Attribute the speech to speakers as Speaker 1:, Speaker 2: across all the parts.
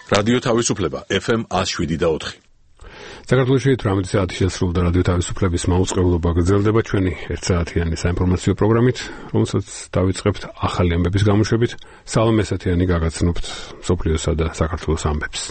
Speaker 1: რადიო თავისუფლება FM 107.4.
Speaker 2: საქართველოში 18 საათი შესრულდა რადიო თავისუფლების მაუწყებლობა გრძელდება ჩვენი 1 საათიანი საინფორმაციო პროგრამით, რომელსაც დავიწყებთ ახალი ამბების გამოშვებით. სალომე ესათიანი გაგაცნობთ მსოფლიოსა და საქართველოს ამბებს.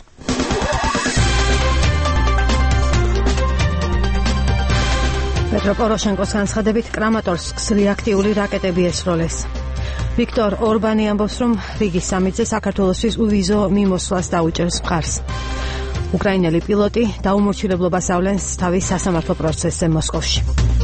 Speaker 3: პეტრო პოროშენკოს განცხადებით კრამატორსკს რეაქტიული რაკეტები ესროლეს. ვიქტორ ორბანი ამბობს, რომ რიგის სამიტზე საქართველოსთვის უვიზო მიმოსვლას დაუჭერს მხარს. უკრაინელი პილოტი დაუმორჩილებლობას ავლენს თავის სასამართლო პროცესზე მოსკოვში.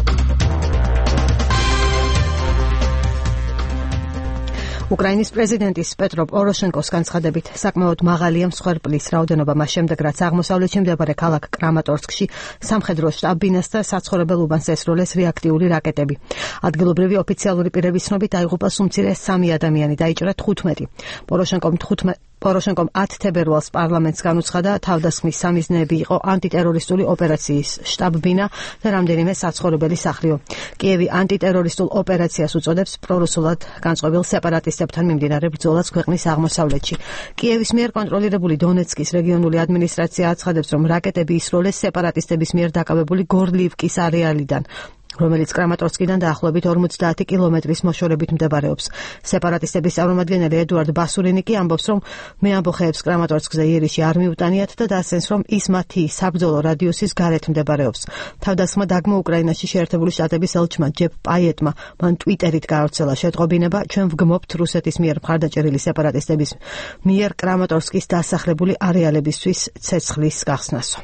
Speaker 3: უკრაინის პრეზიდენტის პეტრო პოროშენკოს განცხადებით საკმაოდ მაღალია მსხვერპლის რაოდენობა მას შემდეგ, რაც აღმოსავლეთში მდებარე ქალაქ კრამატორსკში სამხედრო შტაბ-ბინას და საცხოვრებელ უბანს ესროლეს რეაქტიული რაკეტები. ადგილობრივი ოფიციალური პირების ცნობით დაიღუპა უმცირე 3 ადამიანი, დაიჭრა 15. პოროშენკომ 10 თებერვალს პარლამენტს განუცხადა, თავდასხმის სამიზნეები იყო ანტიტერორისტული ოპერაციის შტაბ-ბინა და რამდენიმე საცხოვრებელი სახლიო. კიევი ანტიტერორისტულ ოპერაციას უწოდებს პრორუსულად განწყობილ სეპარატისტებთან მიმდინარე ბრძოლას ქვეყნის აღმოსავლეთში. კიევის მიერ კონტროლირებული დონეცკის რეგიონული ადმინისტრაცია აცხადებს, რომ რაკეტები ისროლეს სეპარატისტების მიერ დაკავებული გორლივკის არეალიდან, რომელიც კრამატორსკიდან დაახლოებით 50 კილომეტრის მოშორებით მდებარეობს. სეპარატისტების წარმომადგენელი ედუარდ ბასურინი კი ამბობს, რომ მეამბოხეებს კრამატორსკზე იერიში არ მიუტანიათ და დასცენს, რომ ის მათი საბრძოლო რადიუსის გარეთ მდებარეობს. თავდასხმა დაგმო უკრაინაში შეერთებული შტატების ელჩმა ჯეფ პაიეტმა მან ტვიტერით გაავრცელა შეტყობინება, ჩვენ ვგმობთ რუსეთის მიერ მხარდაჭერილი სეპარატისტების მიერ კრამატორსკის დასახლებული არეალებისთვის ცეცხლის გახსნასო.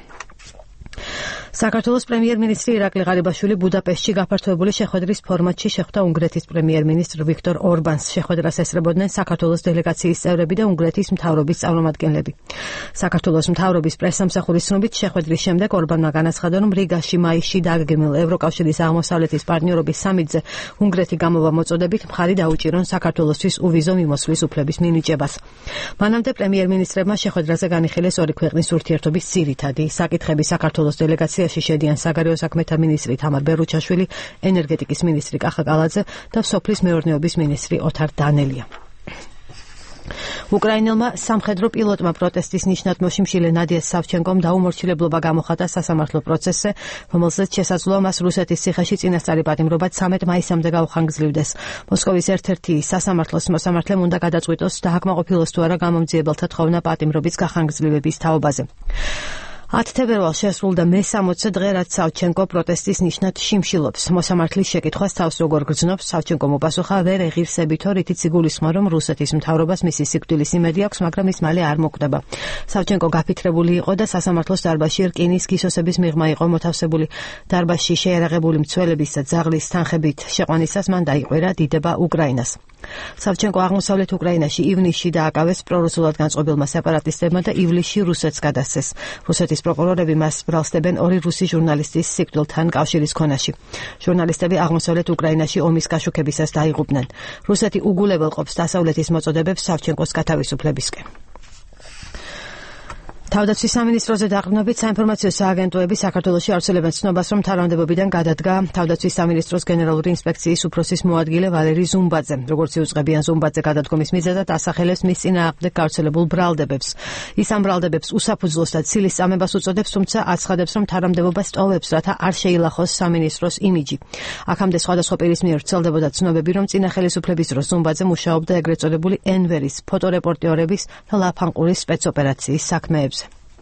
Speaker 3: საქართველოს პრემიერ-მინისტრი ირაკლი ღარიბაშვილი ბუდაპეშტში გაფართოებული შეხვედრის ფორმატში შეხვდა უნგრეთის პრემიერ-მინისტრ ვიქტორ ორბანს. შეხვედრას ესწრებოდნენ საქართველოს დელეგაციის წევრები და უნგრეთის მთავრობის წარმომადგენლები. საქართველოს მთავრობის პრესსამსახურის ცნობით, შეხვედრის შემდეგ ორბანმა განაცხადა, რომ რიგაში მაისში დაგეგმილ ევროკავშირის აღმოსავლეთის პარტნიორობის სამიტზე უნგრეთი გამოვა მოწოდებით მხარი დაუჭირონ საქართველოსთვის უვიზო მიმოსვლის უფლების მინიჭებას. მანამდე პრემიერ-მინისტრებმა შეხვედრაზე განიხილეს ორი ქვეყნის ურთიერთობის ძირითადი საკითხები. საქართველოს დელეგაციაში შედიან საგარეო საქმეთა მინისტრი თამარ ბერუჩაშვილი, ენერგეტიკის მინისტრი კახა კალაძე და სოფლის მეურნეობის მინისტრი ოთარ დანელია. უკრაინელმა სამხედრო პილოტმა პროტესტის ნიშნად მოშიმშილე ნადია სავჩენკომ დაუმორჩილებლობა გამოხატა სასამართლო პროცესზე, რომელზეც შესაძლოა მას რუსეთის ციხეში წინასწარი პატიმრობა 13 მაისამდე გაუხანგრძლივდეს. მოსკოვის ერთ-ერთი სასამართლოს მოსამართლემ უნდა გადაწყვიტოს დააკმაყოფილოს თუ არა გამომძიებელთა თხოვნა პატიმრობის გახანგრძლივების თაობაზე. 10 თებერვალს შესრულდა მე-60 დღე, რაც სავჩენკო პროტესტის ნიშნად შიმშილობს. მოსამართლის შეკითხვას თავს როგორ გრძნობს, სავჩენკომ უპასუხა, ვერ ეღირსებითო, რითიც იგულისხმა, რომ რუსეთის მთავრობას მისი სიკვდილის იმედი აქვს, მაგრამ ის მალე არ მოკვდება. სავჩენკო გაფიქრებული იყო და სასამართლოს დარბაზში რკინის გისოსების მიღმა იყო მოთავსებული. დარბაზში შეიარაღებული მცველების და ძაღლის თანხებით შეყვანისას მან დაიყვირა დიდება უკრაინას. სავჩენკო აღმოსავლეთ უკრაინაში ივნისში დააკავეს პრორუსულად განწყობილმა სეპარატისტებმა და ივლისში რუსეთს გადასცეს. რუსეთის პროკურორები მას ბრალსდებენ ორი რუსი ჟურნალისტის სიკვდილთან კავშირის ქონაში. ჟურნალისტები აღმოსავლეთ უკრაინაში ომის გაშუქებისას დაიღუპნენ. რუსეთი უგულებელყოფს დასავლეთის მოწოდებებს სავჩენკოს გათავისუფლებისკენ. თავდაცვის სამინისტროზე დაყრდნობით საინფორმაციო სააგენტოები საქართველოში ავრცელებენ ცნობას, რომ თანამდებობიდან გადადგა თავდაცვის სამინისტროს გენერალური ინსპექციის უფროსის მოადგილე ვალერი ზუმბაძე. როგორც იუწყებიან ზუმბაძე გადადგომის მიზეზად ასახელებს მის წინააღმდეგ გავრცელებულ ბრალდებებს. ის ამ ბრალდებებს უსაფუძვლოს და ცილის წამებას უწოდებს, თუმცა აცხადებს, რომ თანამდებობა სტოვებს, რათა არ შეილახოს სამინისტროს იმიჯი. აქამდე სხვადასხვა პირის მიერ ვრცელდებოდა ცნობები, რომ წინა ხელისუფლების დროს ზუმბაძე მუშაობდა ეგრეთ წოდებული ენვერის, ფოტორეპორტიორების და ლაფანყურის სპეცოპერაციის საქმეებზე.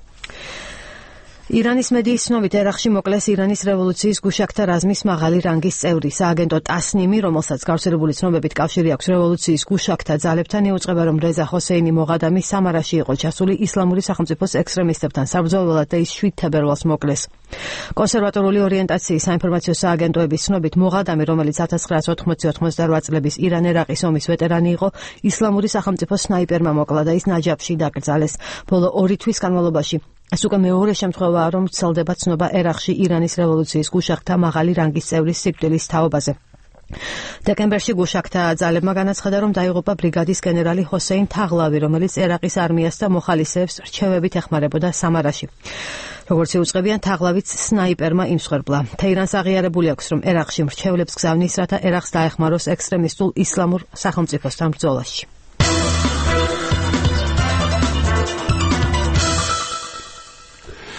Speaker 3: ირანის მედიის ცნობით ერაყში მოკლეს ირანის რევოლუციის გუშაქთა რაზმის მაღალი რანგის წევრი. სააგენტო ტასნიმი, რომელსაც გავრცელებული ცნობებით კავშირი აქვს რევოლუციის გუშაქთა ძალებთან, იუწყება, რომ რეზა ხოსეინი მოღადამი სამარაში იყო ჩასული ისლამური სახელმწიფოს ექსტრემისტებთან საბრძოლველად და ის 7 თებერვალს მოკლეს. კონსერვატორული ორიენტაციის საინფორმაციო სააგენტოების ცნობით მოღადამი, რომელიც 1980-88 წლების ირან-ერაყის ომის ვეტერანი იყო, ისლამური სახელმწიფოს სნაიპერმა მოკლა და ის ნაჯაფში დაკრძალეს. ბოლო 2 თვის განმავლობაში ეს უკვე მეორე შემთხვევაა, რომ ვრცელდება ცნობა ერაყში ირანის რევოლუციის გუშაქთა მაღალი რანგის წევრის სიკვდილის თაობაზე. დეკემბერში გუშაქთა ძალებმა განაცხადა, რომ დაიღუპა ბრიგადის გენერალი ჰოსეინ თაღლავი, რომელიც ერაყის არმიას და მოხალისეებს რჩევებით ეხმარებოდა სამარაში. როგორც იუწყებიან, თაღლავიც სნაიპერმა იმსხვერპლა. თეირანს აღიარებული აქვს, რომ ერაყში მრჩევლებს გზავნის, რათა ერაყს დაეხმაროს ექსტრემისტულ ისლამურ სახელმწიფოსთან ბრძოლაში.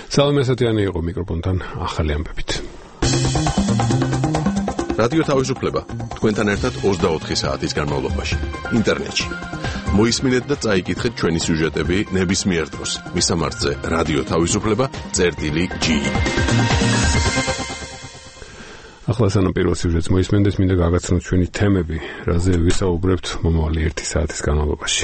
Speaker 2: სალომე ასათიანი იყო მიკროფონთან ახალი ამბებით.
Speaker 1: რადიო თავისუფლება თქვენთან ერთად 24 საათის განმავლობაში ინტერნეტში. მოისმინეთ და წაიკითხეთ ჩვენი სიუჟეტები ნებისმიერ დროს. მისამართზე რადიო თავისუფლება.gi.
Speaker 2: ახლა სანამ პირველ სიუჟეტს მოისმენთ, მინდა გაგაცნოთ ჩვენი თემები, რაზე ვისაუბრებთ მომავალი 1 საათის განმავლობაში.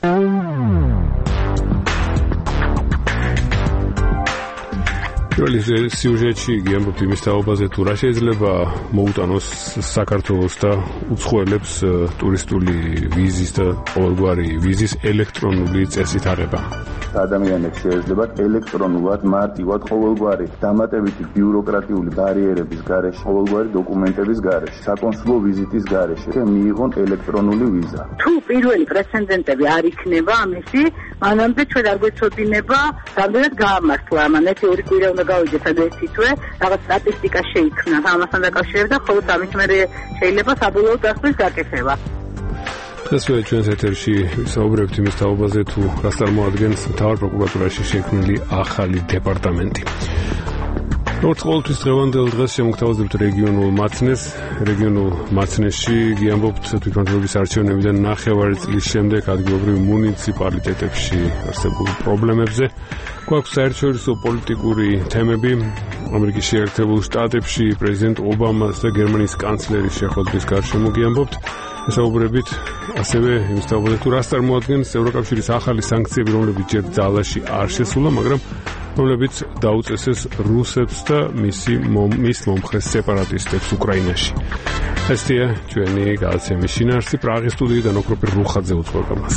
Speaker 2: პირველი სიუჟეტში გიამბობთ იმის თაობაზე, თუ რა შეიძლება მოუტანოს საქართველოს და უცხოელებს ტურისტული ვიზის და ყოველგვარი ვიზის ელექტრონული წესით აღება.
Speaker 4: ადამიანებს შეიძლება ელექტრონულად მარტივად ყოველგვარი დამატებითი ბიუროკრატიული ბარიერების გარეშე, ყოველგვარი დოკუმენტების გარეშე, საკონსულო ვიზიტის გარეშე მიიღონ ელექტრონული ვიზა.
Speaker 5: თუ პირველი პრეცედენტები არ იქნება ამისი, მანამდე ჩვენ არ გვეცოდინება, რამდენად გაამართლა ამან ერთი ორი კვირა უნდა გავიგეთ ადრესი თვე, რაღაც სტატისტიკა შეიქმნა ამასთან დაკავშირებით და ხოლმე ამით მერე შეიძლება საბოლოო დასკვნის გაკეთება.
Speaker 2: დღესვე ჩვენს ეთერში ვისაუბრებთ იმის თაობაზე, თუ რას წარმოადგენს მთავარ პროკურატურაში შექმნილი ახალი დეპარტამენტი. როგორც ყოველთვის დღევანდელ დღეს შემოგთავაზებთ რეგიონულ მაცნესში გიამბობთ თვითმმართველობის არჩევნებიდან 9 წლის შემდეგ ადგილობრივ მუნიციპალიტეტებში არსებულ პრობლემებზე. გვაქვს საერთაშორისო პოლიტიკური თემები, ამერიკის შეერთებულ შტატებში პრეზიდენტ ობამას და გერმანიის კანცლერის შეხვედრის გარშემო გიამბობთ. ესაუბრებით ასევე იმის თაობაზე, თუ რას წარმოადგენს ევროკავშირის ახალი სანქციები, რომლებიც ჯერ ძალაში არ შესულა, მაგრამ რომლებიც დაუწესეს რუსებს და მის მომხრე სეპარატისტებს უკრაინაში. ესეა ჩვენი გადაცემის შინაარსი. პრაღის სტუდიიდან ოქროპირ რუხაძე უძღვება მას.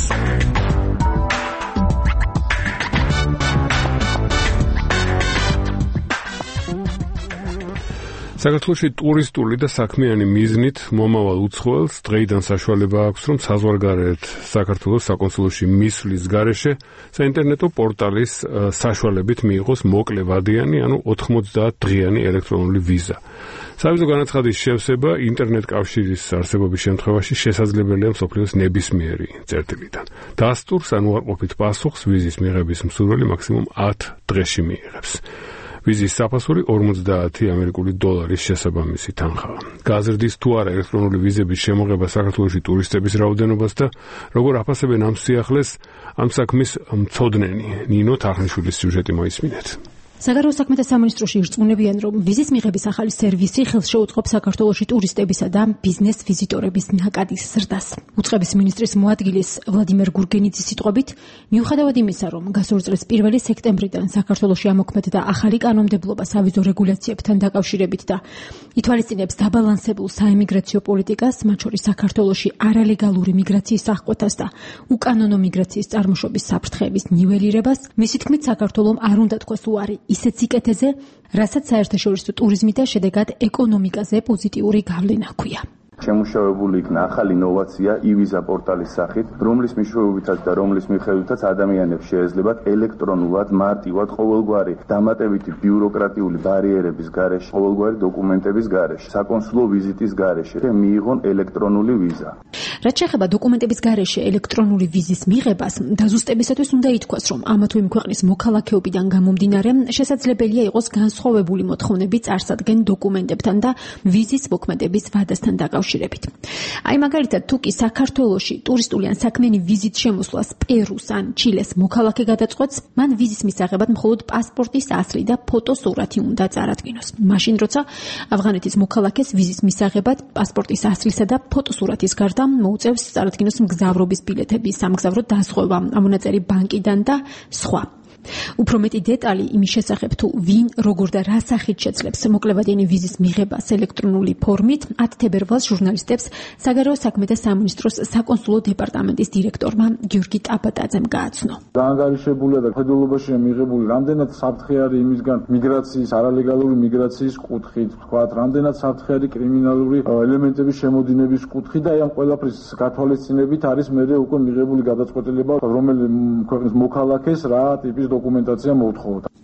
Speaker 2: საქართველოში ტურისტული და საქმიანი მიზნით მომავალ უცხოელს დღეიდან საშუალება აქვს, რომ საზღვარგარეთ საქართველოს საკონსულოში მისვლის გარეშე საინტერნეტო პორტალის საშუალებით მიიღოს მოკლევადიანი, ანუ 90 დღიანი ელექტრონული ვიზა. სავიზო განაცხადის შევსება ინტერნეტ კავშირის არსებობის შემთხვევაში შესაძლებელია მსოფლიოს ნებისმიერი წერტილიდან. დასტურს ან უარყოფით პასუხს ვიზის მიღების მსურველი მაქსიმუმ 10 დღეში მიიღებს. ვიზის საფასური 50 ამერიკული დოლარის შესაბამისი თანხაა. გაზრდის თუ არა ელექტრონული ვიზების შემოღება საქართველოში ტურისტების რაოდენობას და როგორ აფასებენ ამ სიახლეს, ამ საქმის მცოდნენი ნინო თარხნიშვილის სიუჟეტი მოისმინეთ.
Speaker 6: საგარეო საქმეთა სამინისტროში ირწმუნებიან, რომ ვიზის მიღების ახალი სერვისი ხელს შეუწყობს საქართველოში ტურისტებისა და ბიზნეს ვიზიტორების ნაკადის ზრდას. უწყების მინისტრის მოადგილის ვლადიმერ გურგენიძის სიტყვებით, მიუხედავად იმისა, რომ გასული წლის 1 სექტემბრიდან საქართველოში ამოქმედდა ახალი კანონმდებლობა სავიზო რეგულაციებთან დაკავშირებით და ითვალისწინებს დაბალანსებულ საემიგრაციო პოლიტიკას, მათ შორის საქართველოში არალეგალური მიგრაციის აღკვეთას და უკანონო მიგრაციის წარმოშობის საფრთხეების ნიველირებას, მისი თქმით, საქართველომ არ უნდა თქვას უარი ისეთ სიკეთეზე, რასაც საერთაშორისო ტურიზმი და შედეგად ეკონომიკაზე პოზიტიური გავლენა ჰქვია.
Speaker 4: შემუშავებული იქნა ახალი ინოვაცია ივიზა პორტალის სახით, რომლის მეშვეობითაც და რომლის მიხედვითაც ადამიანებს შეეძლებათ ელექტრონულად, მარტივად, ყოველგვარი დამატებითი ბიუროკრატიული ბარიერების გარეშე, ყოველგვარი დოკუმენტების გარეშე, საკონსულო ვიზიტის გარეშე მიიღონ ელექტრონული ვიზა.
Speaker 6: რაც შეეხება დოკუმენტების გარეშე ელექტრონული ვიზის მიღებას, დაზუსტებისათვის უნდა ითქვას, რომ ამა თუ იმ ქვეყნის მოქალაქეობიდან გამომდინარე, შესაძლებელია იყოს განსხვავებული მოთხოვნები წარსადგენ დოკუმენტებთან და ვიზის მოქმედების ვადასთან დაკავშირებით. აი მაგალითად, თუ კი საქართველოში ტურისტული ან საქმიანი ვიზით შემოსვლას პერუს ან ჩილეს მოქალაქე გადაწყვეტს, მან ვიზის მისაღებად მხოლოდ პასპორტის ასლი და ფოტოსურათი უნდა წარადგინოს. მაშინ, როცა ავღანეთის მოქალაქეს ვიზის მისაღებად პასპორტის ასლისა და ფოტოსურათის გარდა მოუწევს წარადგინოს მგზავრობის ბილეთები, სამგზავრო დაზღვევა, ამონაწერი ბანკიდან და სხვა. უფრო მეტი დეტალი იმის შესახებ, თუ ვინ, როგორ და რა სახით შეძლებს მოკლევადიანი ვიზის მიღებას ელექტრონული ფორმით, 10 თებერვალს ჟურნალისტებს საგარეო საქმეთა სამინისტროს საკონსულო დეპარტამენტის დირექტორმა გიორგი ტაბატაძემ გააცნო.
Speaker 7: დაანგარიშებულია და ხედულობაში მიღებული რამდენად საფრთხე არის იმისგან მიგრაციის, არალეგალური მიგრაციის კუთხით, თქვათ, რამდენად საფრთხე არის კრიმინალური ელემენტების შემოდინების კუთხით და ამ ყველაფრის გათვალისწინებით არის მერე უკვე მიღებული გადაწყვეტილება, რომელი ქვეყნის მოქალაქეს რა ტიპის დოკუმენტაცია მოუთხოვდა.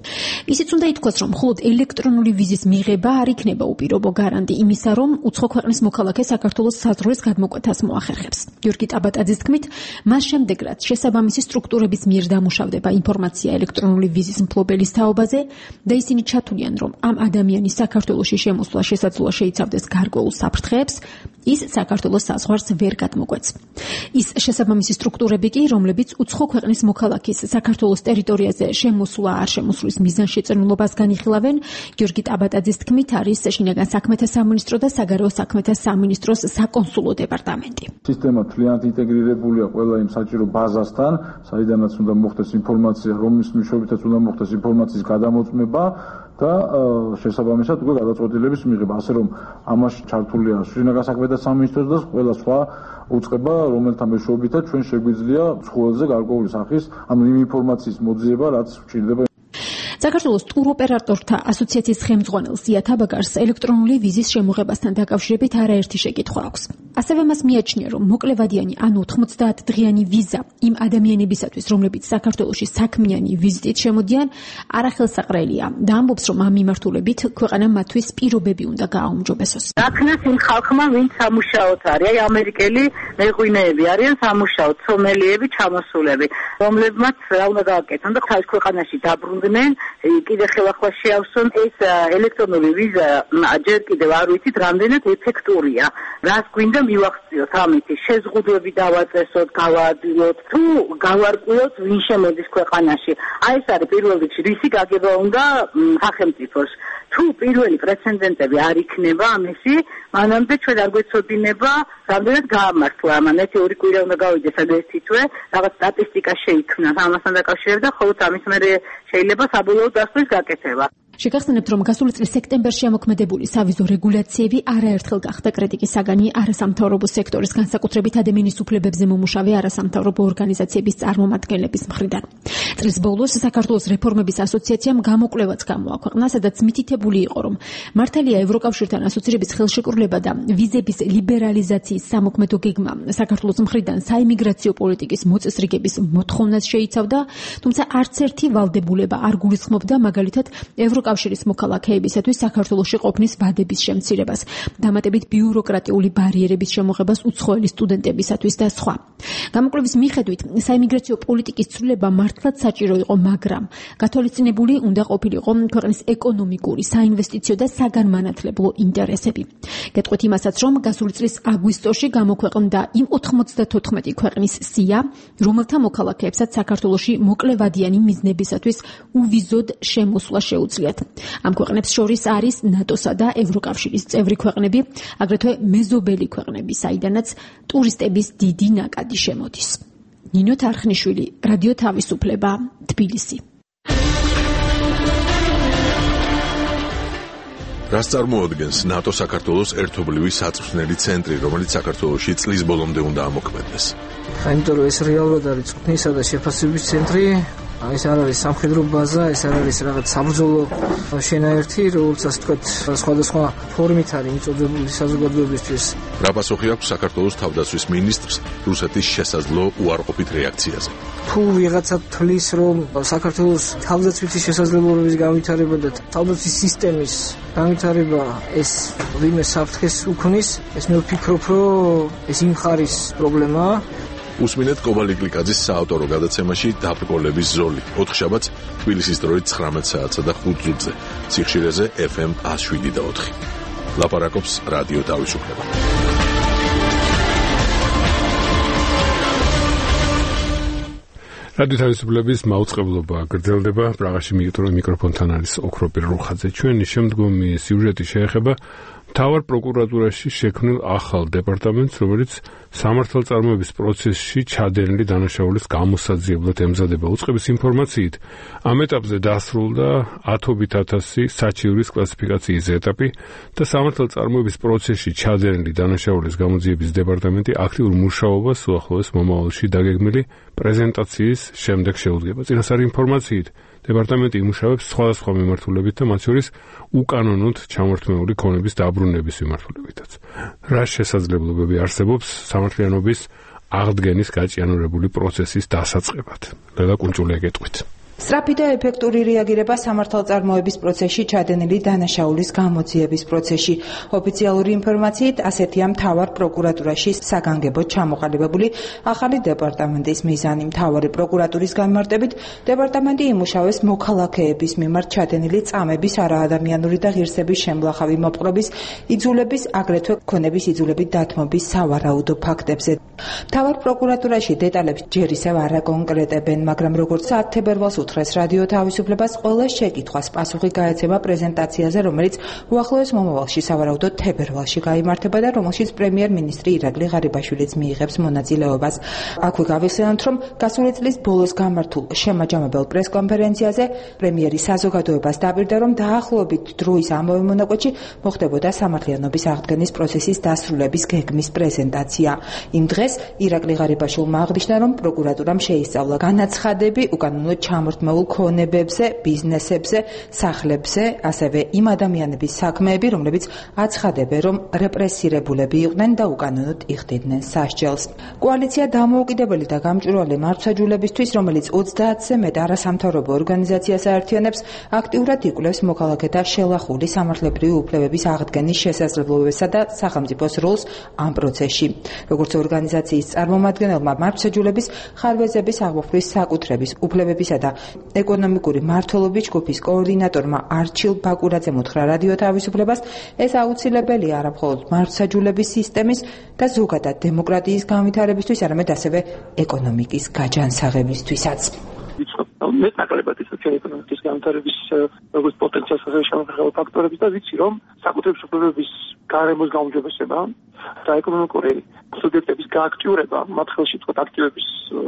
Speaker 6: ისიც უნდა ითქვას, რომ მხოლოდ ელექტრონული ვიზის მიღება არ იქნება უპირობო გარანტი იმისა, რომ უცხო ქვეყნის მოქალაქე საქართველოს საზღვრის გადმოკვეთას მოახერხებს. გიორგი ტაბატაძის თქმით, მას შემდეგ რაც შესაბამისი სტრუქტურების მიერ დამუშავდება ინფორმაცია ელექტრონული ვიზის მფლობელის თაობაზე და ისინი ჩათვლიან, რომ ამ ადამიანის საქართველოში შემოსვლა შესაძლოა შეიცავდეს გარკვეულ საფრთხეებს, ის საქართველოს საზღვარს ვერ გადმოკვეთს. ის შესაბამისი სტრუქტურები კი, რომლებიც უცხო ქვეყნის მოქალაქის საქართველოს ტერიტორიაზე შემოსვლა არ შემოსვლის მიზანშეწონილობას განიხილავენ, გიორგი ტაბატაძის თქმით, არის შინაგან საქმეთა სამინისტრო და საგარეო საქმეთა სამინისტროს საკონსულო დეპარტამენტი.
Speaker 7: სისტემა მთლიანად ინტეგრირებულია ყველა იმ საჭირო ბაზასთან, საიდანაც უნდა მოხდეს ინფორმაცია, რომლის მეშვეობითაც უნდა მოხდეს ინფორმაციის გადამოწმება და შესაბამისად უკვე გადაწყვეტილების მიღება, ასე რომ ამაში ჩართულია შინაგან საქმეთა სამინისტროს და ყველა სხვა უწყება, რომელთა მეშვეობითაც ჩვენ შეგვიძლია ცხოველზე გარკვეული სახის, ანუ იმ ინფორმაციის მოძიება, რაც გვჭირდება.
Speaker 6: საქართველოს ტუროპერატორთა ასოციაციის ხელმძღვანელ ზია თაბაგარს ელექტრონული ვიზის შემოღებასთან დაკავშირებით არაერთი შეკითხვა აქვს. ასევე მას მიაჩნია, რომ მოკლევადიანი ან 90 დღიანი ვიზა იმ ადამიანებისათვის, რომლებიც საქართველოში საქმიანი ვიზიტით შემოდიან, არახელსაყრელია და ამბობს, რომ ამ მიმართულებით ქვეყანამ მათთვის პირობები უნდა გააუმჯობესოს.
Speaker 5: აქნას იმ ხალხმა, ვინც სამუშაოდ არის, აი ამერიკელი მეღვინეები არიან სამუშაოდ, სომელიები, ჩამოსულები, რომლებმაც რა უნდა გააკეთონ და თავის ქვეყანაში დაბრუნდნენ, კიდე ხელახლა შეავსონ ეს ელექტრონული ვიზა, ჯერ კიდევ არ ვიცით, რამდენად ეფექტურია. რას გვინდა მივახციოთ ამითი, შეზღუდვები დავაწესოთ, გავაადვილოთ, თუ გავარკვიოთ, ვინ შემოდის ქვეყანაში. აი ეს არის პირველ რიგში რისი გაგება უნდა სახელმწიფოს. თუ პირველი პრეცედენტები არ იქნება ამისი, მანამდე ჩვენ არ გვეცოდინება, რამდენად გაამართლა ამან ერთი კვირა უნდა გავიდეს ან ერთი თვე, რაღაც სტატისტიკა შეიქმნას ამასთან დაკავშირებით და ხოლმე ამის მერე შეიძლება საბოლოო დასვლის გაკეთება.
Speaker 6: შეგახსენებთ, რომ გასული წლის სექტემბერში ამოქმედებული სავიზო რეგულაციები არაერთხელ გახდა კრიტიკის საგანი არასამთავრობო სექტორის, განსაკუთრებით ადამიანის უფლებებზე მომუშავე არასამთავრობო ორგანიზაციების წარმომადგენლების მხრიდან. წლის ბოლოს საქართველოს რეფორმების ასოციაციამ გამოკვლევაც გამოაქვეყნა, სადაც მითითებული იყო, რომ მართალია ევროკავშირთან ასოცირების ხელშეკრულება და ვიზების ლიბერალიზაციის სამოქმედო გეგმა საქართველოს მხრიდან საიმიგრაციო პოლიტიკის მოწესრიგების მოთხოვნას შეიცავდა, თუმცა არც ერთი ვალდებულება არ გულისხმობდა მაგალითად ევროკავშირის მოქალაქეებისათვის საქართველოში ყოფნის ვადების შემცირებას, დამატებით ბიუროკრატიული ბარიერების შემოღებას უცხოელი სტუდენტებისათვის და სხვა. გამოკვლევის მიხედვით, საიმიგრაციო პოლიტიკის ცვლილება მართლაც საჭირო იყო, მაგრამ გათვალისწინებული უნდა ყოფილიყო ქვეყნის ეკონომიკური, საინვესტიციო და საგანმანათლებლო ინტერესები. გეტყვით იმასაც, რომ გასული წლის აგვისტოში გამოქვეყნდა იმ 94 ქვეყნის სია, რომელთა მოქალაქეებსაც საქართველოში მოკლევადიანი მიზნებისათვის უვიზოდ შემოსვლა შეუძლიათ. ამ ქვეყნებს შორის არის ნატოსა და ევროკავშირის წევრი ქვეყნები, აგრეთვე მეზობელი ქვეყნები, საიდანაც ტურისტების დიდი ნაკადი შემოდის. ნინო თარხნიშვილი, რადიო თავისუფლება, თბილისი.
Speaker 1: რას წარმოადგენს ნატო-საქართველოს ერთობლივი საწვრთნელი ცენტრი, რომელიც საქართველოში წლის ბოლომდე უნდა ამოქმედდეს?
Speaker 8: იმიტომ რომ ეს რეალურად არის წვრთნისა და შეფასების ცენტრი. ეს არ არის სამხედრო ბაზა, ეს არ არის რაღაც საბრძოლო შენაერთი, როგორც ასე ვთქვათ, სხვადასხვა ფორმით არის მიწოდებული საზოგადოებისთვის.
Speaker 1: რა პასუხი აქვს საქართველოს თავდაცვის მინისტრს რუსეთის შესაძლო უარყოფით რეაქციაზე?
Speaker 8: თუ ვიღაცა თვლის, რომ საქართველოს თავდაცვითი შესაძლებლობების განვითარება და თავდაცვის სისტემის განვითარება ეს ვინმე საფრთხეს უქმნის, ეს მე ვფიქრობ, რომ ეს იმ ხარის პრობლემაა.
Speaker 1: უსმინეთ კობალი გლიკაძის საავტორო გადაცემაში დაბრკოლების ზოლი. ოთხშაბათს თბილისის დროით 19 საათსა და 5 ზუთზე. სიხშირეზე FM 107.4. ლაპარაკობს რადიო თავისუფლება.
Speaker 2: რადიო თავისუფლების მაუწყებლობა გრძელდება. პრაღაში მიკროფონთან არის ოქროპირ რუხაძე. ჩვენი შემდგომი სიუჟეტი შეეხება მთავარ პროკურატურაში შექმნილ ახალ დეპარტამენტს, რომელიც სამართალწარმოების პროცესში ჩადენილი დანაშაულის გამოსაძიებლად ემზადება. უწყების ინფორმაციით, ამ ეტაპზე დასრულდა 10,000 საჩივრის კლასიფიკაციის ეტაპი და სამართალწარმოების პროცესში ჩადენილი დანაშაულის გამოძიების დეპარტამენტი აქტიურ მუშაობას უახლოეს მომავალში დაგეგმილი პრეზენტაციის შემდეგ შეუდგება. წინასწარ ინფორმაციით, დეპარტამენტი იმუშავებს სხვადასხვა მიმართულებით და მათ შორის უკანონოდ ჩამორთმეული ქონების დაბრუნების მიმართულებითაც. რა შესაძლებლობები არსებობს სამართლიანობის აღდგენის გაჭიანურებული პროცესის დასაწყებად? ლელა კუნჭულია გეტყვით.
Speaker 9: სწრაფი და ეფექტური რეაგირება სამართალწარმოების პროცესში ჩადენილი დანაშაულის გამოძიების პროცესში. ოფიციალური ინფორმაციით, ასეთია მთავარ პროკურატურაში საგანგებოდ ჩამოყალიბებული ახალი დეპარტამენტის მიზანი. მთავარი პროკურატურის განმარტებით, დეპარტამენტი იმუშავებს მოქალაქეების მიმართ ჩადენილი წამების, არაადამიანური და ღირსების შემლახავი მოპყრობის, იძულების, აგრეთვე ქონების იძულებით დათმობის სავარაუდო ფაქტებზე. მთავარ პროკურატურაში დეტალებს ჯერ ისევ არ აკონკრეტებენ, მაგრამ როგორც 10 თებერვალს უთხრეს რადიო თავისუფლებას, ყველა შეკითხვას პასუხი გაეცემა პრეზენტაციაზე, რომელიც უახლოეს მომავალში სავარაუდოდ თებერვალში გაიმართება და რომელშიც პრემიერ-მინისტრი ირაკლი ღარიბაშვილიც მიიღებს მონაწილეობას. აქვე გავიხსენოთ, რომ გასული წლის ბოლოს გამართულ შემაჯამებელ პრესკონფერენციაზე პრემიერი საზოგადოებას დაპირდა, რომ დაახლოებით დროის ამავე მონაკვეთში მოხდებოდა სამართლიანობის აღდგენის პროცესის დასრულების გეგმის პრეზენტაცია. იმ დღეს ირაკლი ღარიბაშვილმა აღნიშნა, რომ პროკურატურამ შეისწავლა განაცხადები უკანონოდ ჩამორთმეულ ქონებებზე, ბიზნესებზე, სახლებზე, ასევე იმ ადამიანების საქმეები, რომლებიც აცხადებენ, რომ რეპრესირებულები იყვნენ და უკანონოდ იხდიდნენ სასჯელს. კოალიცია დამოუკიდებელი და გამჭვირვალე მართლმსაჯულებისთვის, რომელიც 30-ზე მეტ არასამთავრობო ორგანიზაციას აერთიანებს, აქტიურად იკვლევს მოქალაქეთა შელახული სამართლებრივი უფლებების აღდგენის შესაძლებლობებსა და სახელმწიფოს როლს ამ პროცესში. როგორც ორგანიზაციის წარმომადგენელმა მართლმსაჯულების, ხარვეზების აღმოფხვის საკუთრების, უფლებებისა და ეკონომიკური მმართველობის ჯგუფის კოორდინატორმა არჩილ ბაკურაძემ უთხრა რადიო თავისუფლებას, ეს აუცილებელია არა მხოლოდ მართლმსაჯულების სისტემის და ზოგადად დემოკრატიის განვითარებისთვის, არამედ ასევე ეკონომიკის გაჯანსაღებისთვისაც.
Speaker 10: მეტნაკლებად ის ჩვენი ეკონომიკის განვითარების როგორც პოტენციალს ასევე შემოღება ფაქტორები და ვიცი რომ საკუთრების უფლებების გარემოს გაუმჯობესება და ეკონომიკური სუბიექტების გააქტიურება, მათ ხელში თქვა აქტივების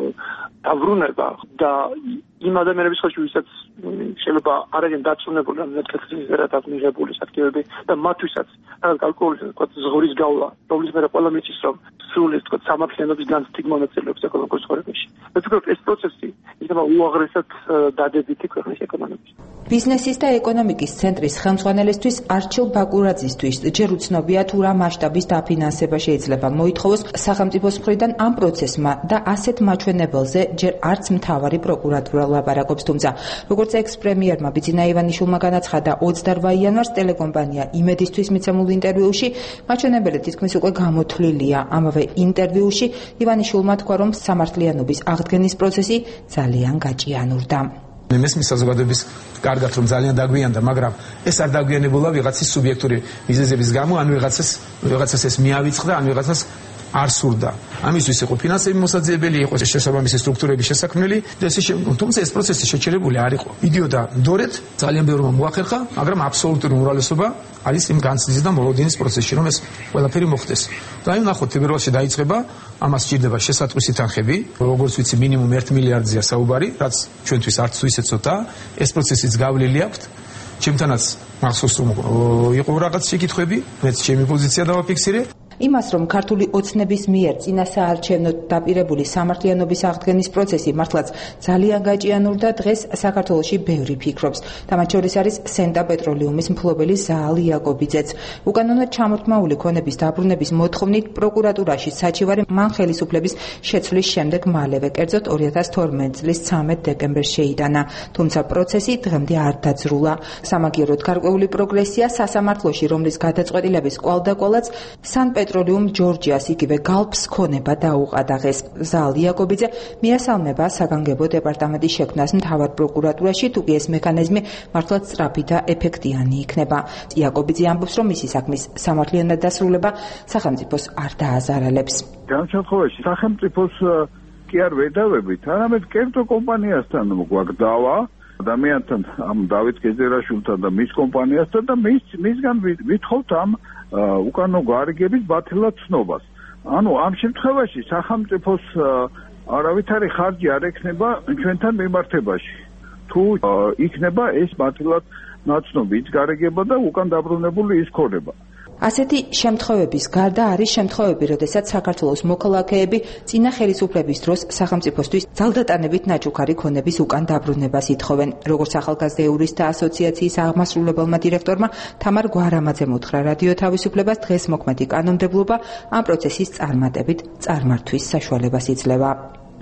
Speaker 10: დაბრუნება და იმ ადამიანების ხელში, ვისაც შეიძლება არ არიან დაწუნებული ან ნეთლექსისერად მიღებული აქტივები და მათთვისაც რაღაც კალკულური თქვა ზღვის გავლა, რომლის მერე ყველა მიწის რომ სრული თქვა სამართლიანობის განცდით მონაწილეობს ეკონომიკურ ცხოვრებაში. მე ვფიქრობ ეს პროცესი იქნება უაღრესად დადებითი ქვეყნის ეკონომიკის.
Speaker 9: ბიზნესის და ეკონომიკის ცენტრის ხელმძღვანელისთვის არჩილ ბაკურაძისთვის ჯერ უცნობია თუ რა მასშტაბის დაფინანსება შეიძლება მოითხოვოს სახელმწიფოს მხრიდან ამ პროცესმა და ასეთ მაჩვენებელზე ჯერ არც მთავარი პროკურატურა ლაპარაკობს, თუმცა როგორც ექს-პრემიერმა ბიძინა ივანიშვილმა განაცხადა 28 იანვარს ტელეკომპანია იმედისთვის მიცემულ ინტერვიუში, მაჩვენებელი თითქმის უკვე გამოთვლილია. ამავე ინტერვიუში ივანიშვილმა თქვა, რომ სამართლიანობის აღდგენის პროცესი ძალიან გაჭიანურდა.
Speaker 11: მე მესმის საზოგადოების კარგად რომ ძალიან დაგვიანდა, მაგრამ ეს არ დაგვიანებულა ვიღაცის სუბიექტური მიზეზების გამო, ან ვიღაცას ეს მიავიწყდა, ან ვიღაცას არ სურდა. ამისთვის იყო ფინანსები მოსაძიებელი, იყო შესაბამისი სტრუქტურების შესაქმნელი და ესე შემდგომ. თუმცა ეს პროცესი შეჩერებული არ იყო. იდიოდა დორეთ, ძალიან ბევრმა მოახერხა, მაგრამ აბსოლუტური უმრავლესობა არის იმ განცდის და მოლოდინის პროცესში, რომ ეს ყველაფერი მოხდეს. და აი ნახოთ, თებერვალში დაიწყება, ამას სჭირდება შესატყვისი თანხები, როგორც ვიცი, მინიმუმ 1 მილიარდზეა საუბარი, რაც ჩვენთვის არც თუ ისე ცოტა. ეს პროცესიც გავლილი აქვს. ჩემთანაც მახსოვს რომ იყო რაღაც შეკითხვები, მეც ჩემი პოზიცია დავაფიქსირე.
Speaker 9: იმას, რომ ქართული ოცნების მიერ წინასაარჩევნოდ დაპირებული სამართლიანობის აღდგენის პროცესი მართლაც ძალიან გაჭიანურდა, დღეს საქართველოში ბევრი ფიქრობს. და მათ შორის არის სენტა პეტროლიუმის მფლობელი ზაალ იაკობიძეც. უკანონოდ ჩამორთმეული ქონების დაბრუნების მოთხოვნით პროკურატურაში საჩივარი მან ხელისუფლების შეცვლის შემდეგ მალევე, კერძოდ 2012 წლის 13 დეკემბერს შეიტანა. თუმცა პროცესი დღემდე არ დაძრულა. სამაგიეროდ გარკვეული პროგრესია სასამართლოში, რომლის გადაწყვეტილების კვალდაკვალაც პეტროლიუმ ჯორჯიას იგივე გალფს ქონება დაუყადაღეს. ზაალ იაკობიძე მიესალმება საგანგებო დეპარტამენტის შექმნას მთავარ პროკურატურაში, თუ კი ეს მექანიზმი მართლაც სწრაფი და ეფექტიანი იქნება. იაკობიძე ამბობს, რომ მისი საქმის სამართლიანად დასრულება სახელმწიფოს არ დააზარალებს.
Speaker 12: ამ შემთხვევაში სახელმწიფოს კი არ ვედავებით, არამედ კერძო კომპანიასთან გვაქვს დავა, ადამიანთან, ამ დავით გეზერაშვილთან და მის კომპანიასთან და მისგან ვითხოვთ ამ უკანონო გარიგების ბათილად ცნობას. ანუ ამ შემთხვევაში სახელმწიფოს არავითარი ხარჯი არ ექნება ჩვენთან მიმართებაში. თუ იქნება ეს ბათილად ნაცნობი გარიგება და უკან დაბრუნებული ის ქონება.
Speaker 9: ასეთი შემთხვევების გარდა არის შემთხვევები, როდესაც საქართველოს მოქალაქეები წინა ხელისუფლების დროს სახელმწიფოსთვის ძალდატანებით ნაჩუქარი ქონების უკან დაბრუნებას ითხოვენ. როგორც ახალგაზრდა იურისტთა ასოციაციის აღმასრულებელმა დირექტორმა თამარ გვარამაძემ უთხრა რადიო თავისუფლებას, დღეს მოქმედი კანონმდებლობა ამ პროცესის წარმატებით წარმართვის საშუალებას იძლევა.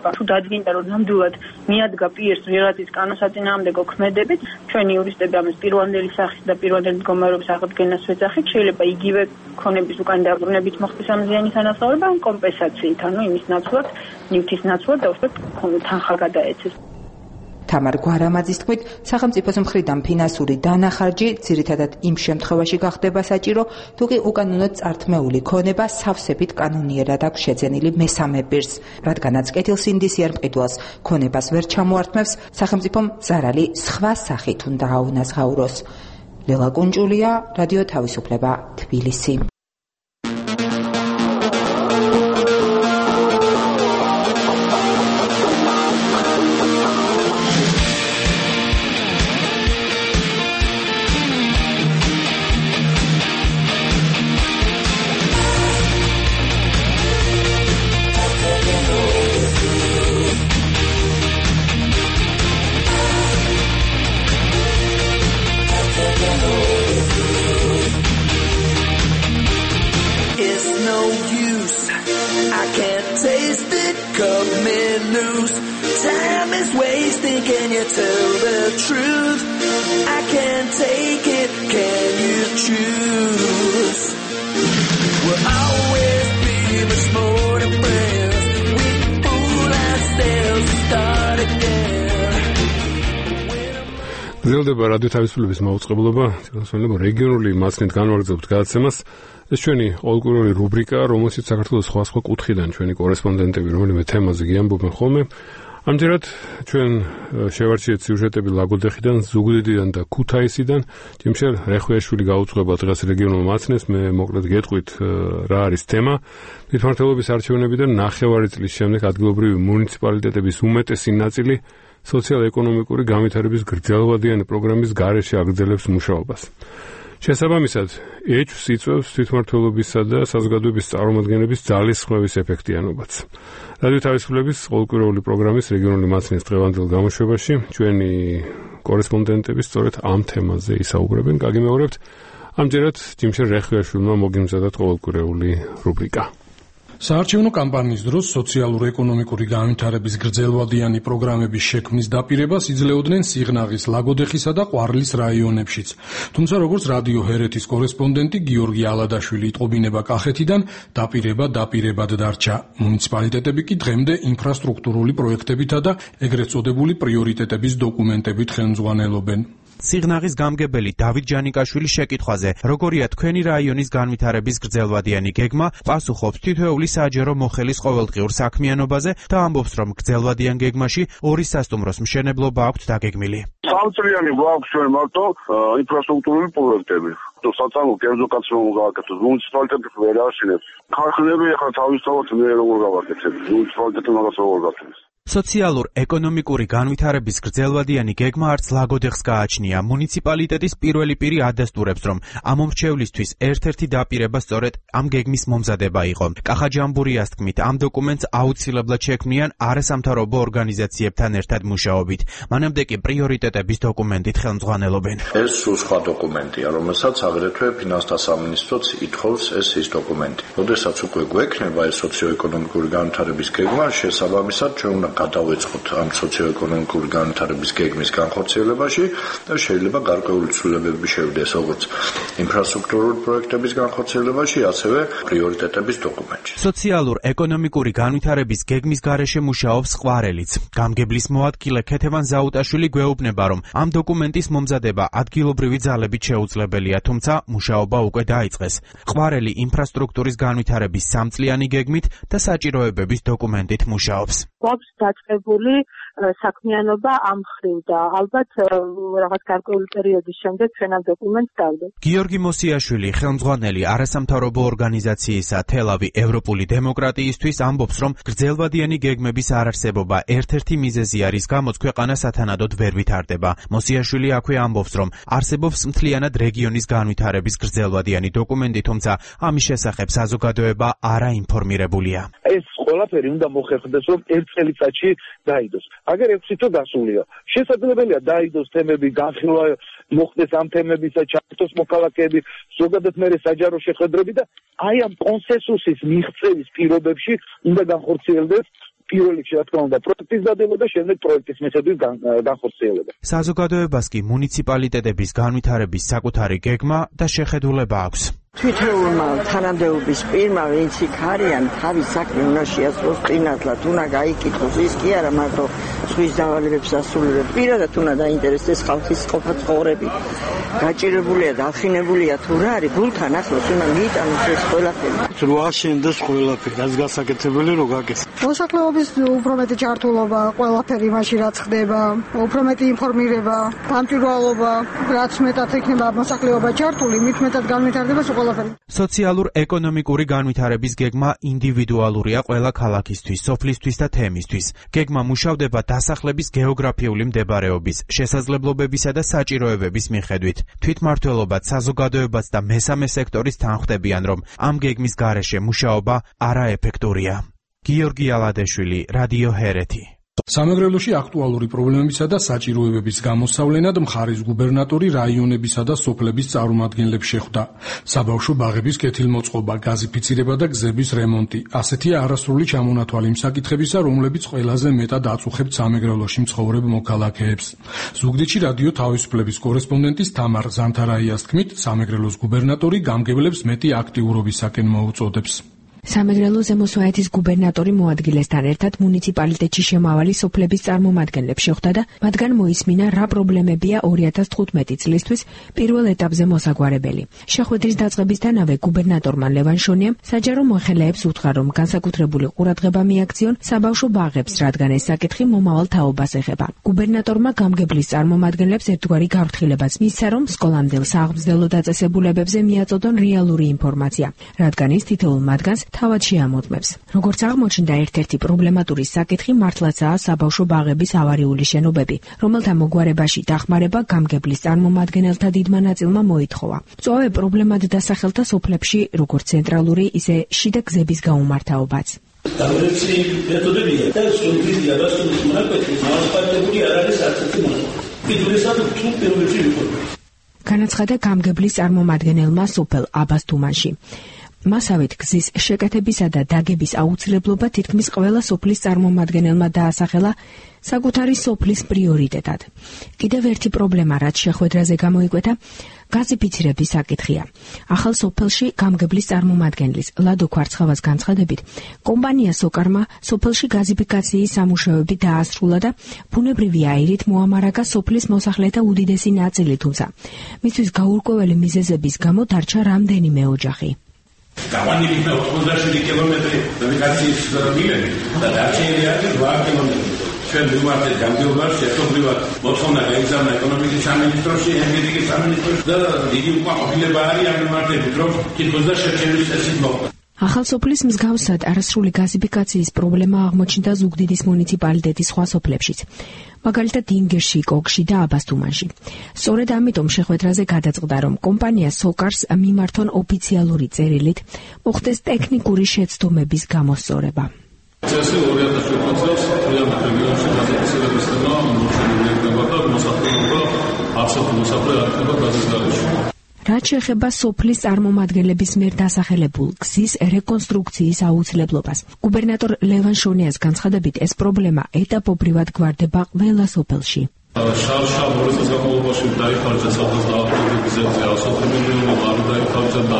Speaker 5: თუ დადგინდა რომ ნამდვილად მიადგა პირს ვიღაცის კანონსაწინააღმდეგო ქმედებით, ჩვენი იურისტები ამას პირვანდელი სახის და პირვანდელი მდგომარეობის აღდგენას ვეძახით, შეიძლება იგივე ქონების უკან დაბრუნებით მოხდეს ამ ზიანის ანაცვლება ან კომპენსაციით, ანუ იმის ნაცვლად, ნივთის ნაცვლად და უბრალოდ თანხა გადაეცეს.
Speaker 9: თამარ გვარამაძის თქმით, სახელმწიფოს მხრიდან ფინანსური დანახარჯი ძირითადად იმ შემთხვევაში გახდება საჭირო, თუ კი უკანონოდ წართმეული ქონება სავსებით კანონიერად აქვს შეძენილი მესამე პირს, რადგანაც კეთილსინდისიერ მყიდველს ქონებას ვერ ჩამოართმევს, სახელმწიფომ ზარალი სხვა სახით უნდა აუნაზღაუროს. ლელა კუნჭულია, რადიო თავისუფლება, თბილისი.
Speaker 2: გრძელდება რადიო თავისუფლების მაუწყებლობა, რეგიონული მაცნით განვაგრძობთ გადაცემას. ეს ჩვენი ყოველკვირეული რუბრიკა, რომელშიც საქართველოს სხვა კუთხიდან ჩვენი კორესპონდენტები რომელიმე თემაზე გიამბობენ ხოლმე. ამჯერად ჩვენ შევარჩიეთ სიუჟეტები ლაგოდეხიდან, ზუგდიდიდან და ქუთაისიდან. ჯიმშერ რეხვიაშვილი გაუძღვება დღეს რეგიონულ მაცნეს, მე მოკლედ გეტყვით რა არის თემა. თვითმმართველობის არჩევნებიდან 9 წლის შემდეგ ადგილობრივი მუნიციპალიტეტების უმეტესი ნაწილი სოციალ-ეკონომიკური განვითარების გრძელვადიანი პროგრამის გარეშე აგრძელებს მუშაობას. შესაბამისად, ეჭვს იწვევს თვითმმართველობისა და საზოგადოების წარმომადგენლების ძალისხმევის ეფექტიანობაც. რადიო თავისუფლების ყოველკვირეული პროგრამის რეგიონული მაცნის დღევანდელ გამოშვებაში ჩვენი კორესპონდენტები სწორედ ამ თემაზე ისაუბრებენ. გაგიმეორებთ, ამჯერად ჯიმშერ რეხვიაშვილმა მოგიმზადათ ყოველკვირეული რუბრიკა.
Speaker 13: საარჩევნო კამპანიის დროს სოციალურ-ეკონომიკური განვითარების გრძელვადიანი პროგრამების შექმნის დაპირებას იძლეოდნენ სიღნაღის, ლაგოდეხისა და ყვარლის რაიონებშიც. თუმცა, როგორც რადიო ჰერეთის კორესპონდენტი გიორგი ალადაშვილი იტყობინება კახეთიდან, დაპირებად დარჩა. მუნიციპალიტეტები კი დღემდე ინფრასტრუქტურული პროექტებითა და ეგრეთ წოდებული პრიორიტეტების დოკუმენტებით ხელმძღვანელობენ.
Speaker 14: სიღნაღის გამგებელი დავით ჯანიკაშვილი შეკითხვაზე, როგორია თქვენი რაიონის განვითარების გრძელვადიანი გეგმა, პასუხობს თითოეული საჯარო მოხელის ყოველდღიურ საქმიანობაზე და ამბობს, რომ გრძელვადიან გეგმაში 2 სასტუმროს მშენებლობა აქვთ დაგეგმილი.
Speaker 12: სამწლიანი გვაქვს ჩვენ მარტო ინფრასტრუქტურული პროექტები. საწარმო კერძო გავაკეთოთ, მუნიციპალიტეტი ვერ აშენებს. ქარხნები ახლა თავისთავად მე როგორ გავაკეთებ, მუნიციპალიტეტი მაგას როგორ გაწევს.
Speaker 14: სოციალურ-ეკონომიკური განვითარების გრძელვადიანი გეგმა არც ლაგოდეხს გააჩნია. მუნიციპალიტეტის პირველი პირი ადასტურებს, რომ ამ მომრჩევლისთვის ერთ-ერთი დაპირება სწორედ ამ გეგმის მომზადება იყო. კახაჯამბურიას თქმით, ამ დოკუმენტს აუცილებლად შექმნიან არასამთავრობო ორგანიზაციებთან ერთად მუშაობით. მანამდე კი პრიორიტეტების დოკუმენტით ხელმძღვანელობენ.
Speaker 15: ეს სულ სხვა დოკუმენტია, რომელსაც აგრეთვე ფინანსთა სამინისტროც ითხოვს, ეს დოკუმენტი. როდესაც უკვე გვექნება ეს სოციო-ეკონომიკური განვითარების გეგმა, შესაბამისად ჩვენ უნდა გადავეწყოთ ამ სოციო-ეკონომიკური განვითარების გეგმის განხორციელებაში და შეიძლება გარკვეული ცვლილებები შევიდეს როგორც ინფრასტრუქტურული პროექტების განხორციელებაში, ასევე პრიორიტეტების დოკუმენტში.
Speaker 14: სოციალურ-ეკონომიკური განვითარების გეგმის გარეშე მუშაობს ყვარელიც. გამგებლის მოადგილე ქეთევან ზაუტაშვილი გვეუბნება, რომ ამ დოკუმენტის მომზადება ადგილობრივი ძალებით შეუძლებელია, თუმცა მუშაობა უკვე დაიწყეს. ყვარელი ინფრასტრუქტურის განვითარების 3 წლიანი გეგმით და საჭიროებების დოკუმენტით მუშაობს.
Speaker 5: გვაქვს დაწყებული საქმიანობა ამ ხრივ და ალბათ რაღაც გარკვეული პერიოდის შემდეგ ჩვენ ამ დოკუმენტს დავდეთ.
Speaker 14: გიორგი მოსიაშვილი, ხელმძღვანელი არასამთავრობო ორგანიზაციისა თელავი ევროპული დემოკრატიისთვის, ამბობს, რომ გრძელვადიანი გეგმების არარსებობა ერთ-ერთი მიზეზი არის, გამოც ქვეყანა სათანადოდ ვერ ვითარდება. მოსიაშვილი აქვე ამბობს, რომ არსებობს მთლიანად რეგიონის განვითარების გრძელვადიანი დოკუმენტი, თუმცა ამის შესახებ საზოგადოება არაინფორმირებულია.
Speaker 10: ეს ყველაფერი უნდა მოხერხდეს, რომ ერთ წელიწადში დაიდოს. აგერ 6 თვე გასულია. შესაძლებელია დაიდოს თემები, განხილვა მოხდეს ამ თემებისა, ჩართოს მოქალაქეები, ზოგადად მე საჯარო შეხვედრები და აი ამ კონსენსუსის მიღწევის პირობებში უნდა განხორციელდეს
Speaker 16: პირველ რიგში რა თქმა უნდა პროექტის დადება და შემდეგ პროექტის მეთოდის განხორციელება.
Speaker 14: საზოგადოებას კი მუნიციპალიტეტების განვითარების საკუთარი გეგმა და შეხედულება აქვს.
Speaker 17: თვითეულმა თანამდებობის პირმა, ვინც იქ არიან, თავის საქმე უნდა შეასრულოს წინასწარ, უნდა გაიკითხოს ის კი არა მარტო ზღვის დავალებებს ასრულებს, პირადად უნდა დაინტერესდეს ხალხის ყოფა ცხოვრები. გაჭირებულია, დახინებულია თუ რა არის, გულთან ახლოს უნდა მიიტანოს ეს ყველაფერი.
Speaker 18: რო აშენდეს ყველაფერი, რაც გასაკეთებელი რო გაკეთდეს.
Speaker 19: მოსახლეობის უფრო მეტი ჩართულობა, ყველაფერი მაშინ რაც ხდება, უფრო მეტი ინფორმირება, გამჭვირვალობა, რაც მეტად იქნება მოსახლეობა ჩართული, მით მეტად განვითარდება
Speaker 14: სოციალურ-ეკონომიკური განვითარების გეგმა ინდივიდუალურია ყველა ქალაქისთვის, სოფლისთვის და თემისთვის. გეგმა მუშავდება დასახლების გეოგრაფიული მდებარეობის, შესაძლებლობებისა და საჭიროებების მიხედვით. თვითმმართველობაც, საზოგადოებაც და მესამე სექტორის თანხმდებიან, რომ ამ გეგმის გარეშე მუშაობა არაეფექტურია. გიორგი ალადეშვილი, რადიო ჰერეთი.
Speaker 13: სამეგრელოში აქტუალური პრობლემებისა და საჭიროებების გამოსავლენად მხარის გუბერნატორი რაიონებისა და სოფლების წარმომადგენლებს შეხვდა. საბავშვო ბაღების კეთილმოწყობა, გაზიფიცირება და გზების რემონტი. ასეთია არასრული ჩამონათვალი იმ საკითხებისა, რომლებიც ყველაზე მეტად აწუხებთ სამეგრელოში მცხოვრებ მოქალაქეებს. ზუგდიდში რადიო თავისუფლების კორესპონდენტის თამარ ზანთარაიას თქმით, სამეგრელოს გუბერნატორი გამგებლებს მეტი აქტიურობისაკენ მოუწოდებს.
Speaker 20: სამეგრელო ზემოსვაეთის გუბერნატორი მოადგილესთან ერთად მუნიციპალიტეტში შემავალი სოფლების წარმომადგენლებს შეხვდა და მათგან მოისმინა რა პრობლემებია 2015 წლისთვის პირველ ეტაპზე მოსაგვარებელი. შეხვედრის დაწყებისთანავე გუბერნატორმა ლევან შონიამ საჯარო მოხელეებს უთხრა, რომ განსაკუთრებული ყურადღება მიაქციონ საბავშვო ბაღებს, რადგან ეს საკითხი მომავალ თაობას ეხება. გუბერნატორმა გამგებლის წარმომადგენლებს ერთგვარი გაფრთხილებაც მისცა, რომ სკოლამდელ სააღმძდელო დაწესებულებებზე მიაწოდონ რეალური ინფორმაცია, რადგან ის თითოეულ მათგანს თავად შეამოწმებს. როგორც აღმოჩნდა, ერთ-ერთი პრობლემატური საკითხი მართლაცაა საბავშვო ბაღების ავარიული შენობები, რომელთა მოგვარებაში დახმარება გამგებლის წარმომადგენელთა დიდმა ნაწილმა მოითხოვა. მწვავე პრობლემად დასახელდა სოფლებში როგორც ცენტრალური, ისე შიდა გზების გაუმართაობაც.
Speaker 21: დამრეცი მეთოდებია და სულფიდია და სულფიდმაკეთის მასპარტებული არ არის არცერთი მოსული. პირველად თუ პირველში იყო.
Speaker 20: განაცხადა გამგებლის წარმომადგენელმა სოფელ აბასთუმანში. მასავით გზის შეკეთებისა და დაგების აუცილებლობა თითქმის ყველა სოფლის წარმომადგენელმა დაასახელა საკუთარი სოფლის პრიორიტეტად. კიდევ ერთი პრობლემა, რაც შეხვედრაზე გამოიკვეთა, გაზიფიცირების საკითხია. ახალ სოფელში გამგებლის წარმომადგენლის ლადო ქვარცხავას განცხადებით, კომპანია სოკარმა სოფელში გაზიფიკაციის სამუშაოები დაასრულა და ბუნებრივი აირით მოამარაგა სოფლის მოსახლეთა უდიდესი ნაწილი, თუმცა მისთვის გაურკვეველი მიზეზების გამო დარჩა რამდენიმე ოჯახი.
Speaker 21: Გამანილი 87 კილომეტრი ნავიგაციის მილები და დარჩენილი არის 8 კილომეტრი. ჩვენ ვიმართეთ გამგებლობაში ერთობლივად მოთხოვნა გაიგზავნა ეკონომიკის სამინისტროში, ენერგეტიკის სამინისტროში და დიდი უკმაყოფილება არის ამ მიმართებით, რომ თითქოს და შერჩევის წესით მოხდა.
Speaker 20: ახალ სოფლის მსგავსად არასრული გაზიფიკაციის პრობლემა აღმოჩნდა ზუგდიდის მუნიციპალიტეტის სხვა სოფლებშიც. მაგალითად ინგერში, კოგში და აბასთუმანში. სწორედ ამიტომ შეხვედრაზე გადაწყდა, რომ კომპანია სოკარს მიმართონ ოფიციალური წერილით მოხდეს ტექნიკური შეცდომების გამოსწორება.
Speaker 22: წესი 2017 წელს მთლიან რეგიონში გაზიფიცირების თემა მოშენებული იქნება და მოსახლეობა აბსოლუტურად მოსახლე არ იქნება გაზის გარეშე.
Speaker 20: რაც შეეხება სოფლის წარმომადგენლების მიერ დასახელებულ გზის რეკონსტრუქციის აუცილებლობას. გუბერნატორ ლევან შონიას განცხადებით, ეს პრობლემა ეტაპობრივად გვარდება ყველა სოფელში.
Speaker 22: შარშა ორი წლის განმავლობაში დაიხარჯა საფოს დაახლოებით გზებზე 100 მილიონი ლარი დაიხარჯა და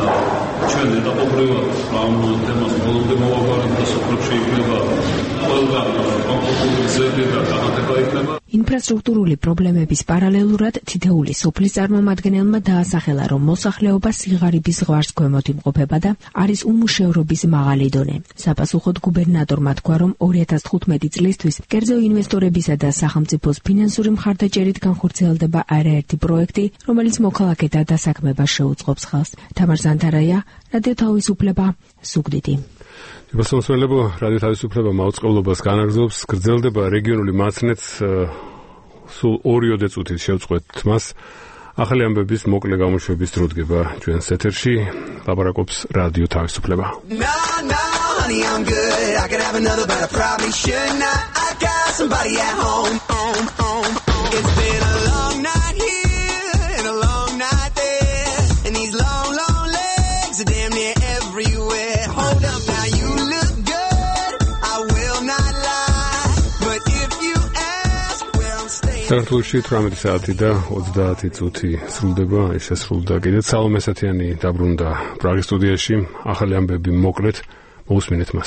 Speaker 22: ჩვენ ეტაპობრივად ამ თემას ბოლომდე მოვაგვარებთ და სოფლებში იქნება ყველგან კონკრეტული გზები და განათება იქნება.
Speaker 20: ინფრასტრუქტურული პრობლემების პარალელურად თითეული სოფლის წარმომადგენელმა დაასახელა, რომ მოსახლეობა სიღარიბის ზღვარს ქვემოთ იმყოფება და არის უმუშევრობის მაღალი დონე. საპასუხოდ გუბერნატორმა თქვა, რომ 2015 წლისთვის კერძო ინვესტორებისა და სახელმწიფოს ფინანსური მხარდაჭერით განხორციელდება არაერთი პროექტი, რომელიც მოქალაქეთა დასაქმებას შეუწყობს ხალხს. თამარ ზანთარაია, რადიო თავისუფლება, ზუგდიდი.
Speaker 2: მოსმენელებო, რადიო თავისუფლება მაუწყებლობას განაგრძობს, გრძელდება რეგიონული მაცნეც სულ 2 წუთით შევწყვეტ მას. ახალი ამბების მოკლე გამოშვების დრო დგება ჩვენს ეთერში. ლაპარაკობს რადიო თავისუფლება.
Speaker 23: Damn near everywhere. Hold up now, you look good. I will not
Speaker 2: საქართველოში 18 საათი და 30 წუთი სრულდება, ეს შესრულდა კიდეც სალომე სათიანი დაბრუნდა პრაღის სტუდიაში, ახალი ამბები მოკლედ მოусმინეთ მას.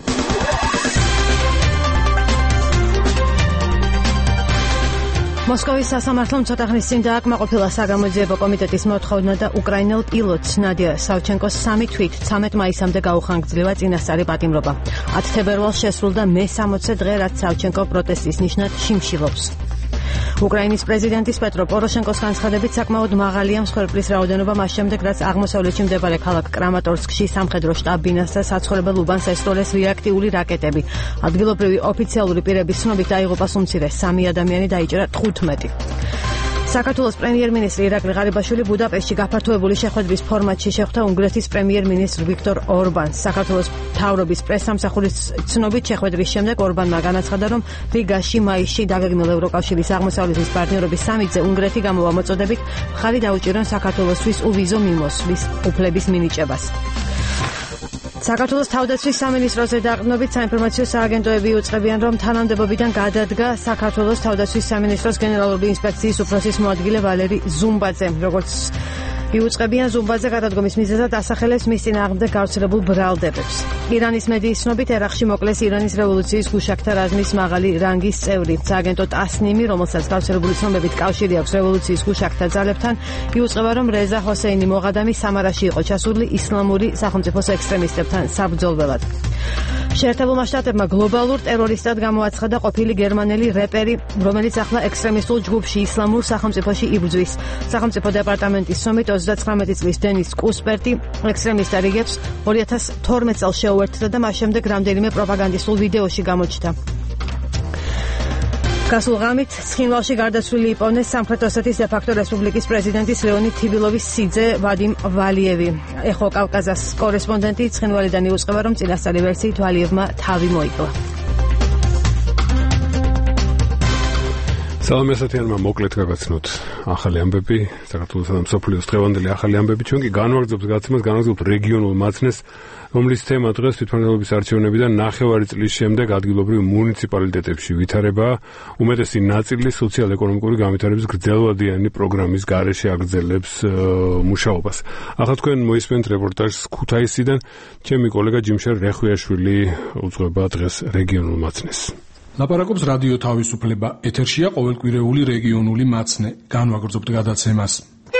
Speaker 3: მოსკოვის სასამართლომ ცოტა ხნის წინ დააკმაყოფილა საგამოძიებო კომიტეტის მოთხოვნა და უკრაინელ პილოტს ნადია სავჩენკოს 3 თვით 13 მაისამდე გაუხანგრძლива წინასწარი პატიმრობა. 10 თებერვალს შესრულდა მე-60 დღე, რაც სავჩენკო პროტესტის ნიშნად შიმშილობს. უკრაინის პრეზიდენტის პეტრო პოროშენკოს განცხადებით საკმაოდ მაღალია მსხვერპლის რაოდენობა მას შემდეგ, რაც აღმოსავლეთში მდებარე ქალაქ კრამატორსკში სამხედრო შტაბ-ბინას და საცხოვრებელ უბანს ესწროლეს რეაქტიული რაკეტები. ადგილობრივი ოფიციალური პირების ცნობით დაიღუპა უმცირე 3 ადამიანი, დაიჭრა 15. საქართველოს პრემიერ-მინისტრი ირაკლი ღარიბაშვილი ბუდაპეშტში გაფართოებული შეხვედრის ფორმატში შეხვდა უნგრეთის პრემიერ-მინისტრ ვიქტორ ორბანს. საქართველოს მთავრობის პრესსამსახურის ცნობით შეხვედრის შემდეგ ორბანმა განაცხადა, რომ რიგაში მაისში დაგეგმილ ევროკავშირის აღმოსავლეთის პარტნიორობის სამიტზე უნგრეთი გამოვა მოწოდებით მხარი დაუჭირონ საქართველოსთვის უვიზო მიმოსვლის უფლების მინიჭებას. საქართველოს თავდაცვის სამინისტროზე დაყრდნობით საინფორმაციო სააგენტოები უწყებიან, რომ თანამდებობიდან გადადგა საქართველოს თავდაცვის სამინისტროს გენერალური ინსპექციის უფროსის მოადგილე ვალერი ზუმბაძე. როგორც იუწყებიან, ზუმბაძე გადადგომის მიზეზად ასახელებს მის წინააღმდეგ გავრცელებულ ბრალდებებს. ირანის მედიის ცნობით ერაყში მოკლეს ირანის რევოლუციის გუშაქთა რაზმის მაღალი რანგის წევრი. სააგენტო ტასნიმი, რომელსაც გავრცელებული ცნობებით კავშირი აქვს რევოლუციის გუშაქთა ძალებთან, იუწყება, რომ რეზა ჰოსეინი მოღადამი სამარაში იყო ჩასული ისლამური სახელმწიფოს ექსტრემისტებთან საბრძოლველად. შეერთებულმა შტატებმა გლობალურ ტერორისტად გამოაცხადა ყოფილი გერმანელი რეპერი, რომელიც ახლა ექსტრემისტულ ჯგუფში ისლამურ სახელმწიფოში იბრძვის. სახელმწიფო დეპარტამენტის ცნობით 39 წლის დენის კუსპერტი ექსტრემისტ რიგებს 2012 წელს შეუერთდა და მას შემდეგ რამდენიმე პროპაგანდისტულ ვიდეოში გამოჩნდა. გასულ ღამით ცხინვალში გარდაცვლილი იპოვნეს სამხრეთ ოსეთის დე-ფაქტო რესპუბლიკის პრეზიდენტის ლეონიდ თიბილოვის სიძე ვადიმ ვალიევი. ეხო კავკაზას კორესპონდენტი ცხინვალიდან იუწყება, რომ წინასწარი ვერსიით ვალიევმა თავი მოიკლა.
Speaker 2: სალომე სათიანმა მოკლედ გაგაცნოთ ახალი ამბები, საქართველოსა და მსოფლიოს დღევანდელი ახალი ამბები. ჩვენ კი განვაგრძობთ გაცემას, განვაგრძობთ რეგიონულ მაცნეს, რომლის თემა დღეს თვითმმართველობის არჩევნებიდან 9 წლის შემდეგ ადგილობრივ მუნიციპალიტეტებში ვითარებაა. უმეტესი ნაწილი სოციალ-ეკონომიკური განვითარების გრძელვადიანი პროგრამის გარეშე აგრძელებს მუშაობას. ახლა თქვენ მოისმენთ რეპორტაჟს ქუთაისიდან. ჩემი კოლეგა ჯიმშერ რეხვიაშვილი უძღვება დღეს რეგიონულ მაცნეს.
Speaker 13: ლაპარაკობს რადიო თავისუფლება. ეთერშია ყოველკვირეული რეგიონული მაცნე. განვაგრძობთ გადაცემას.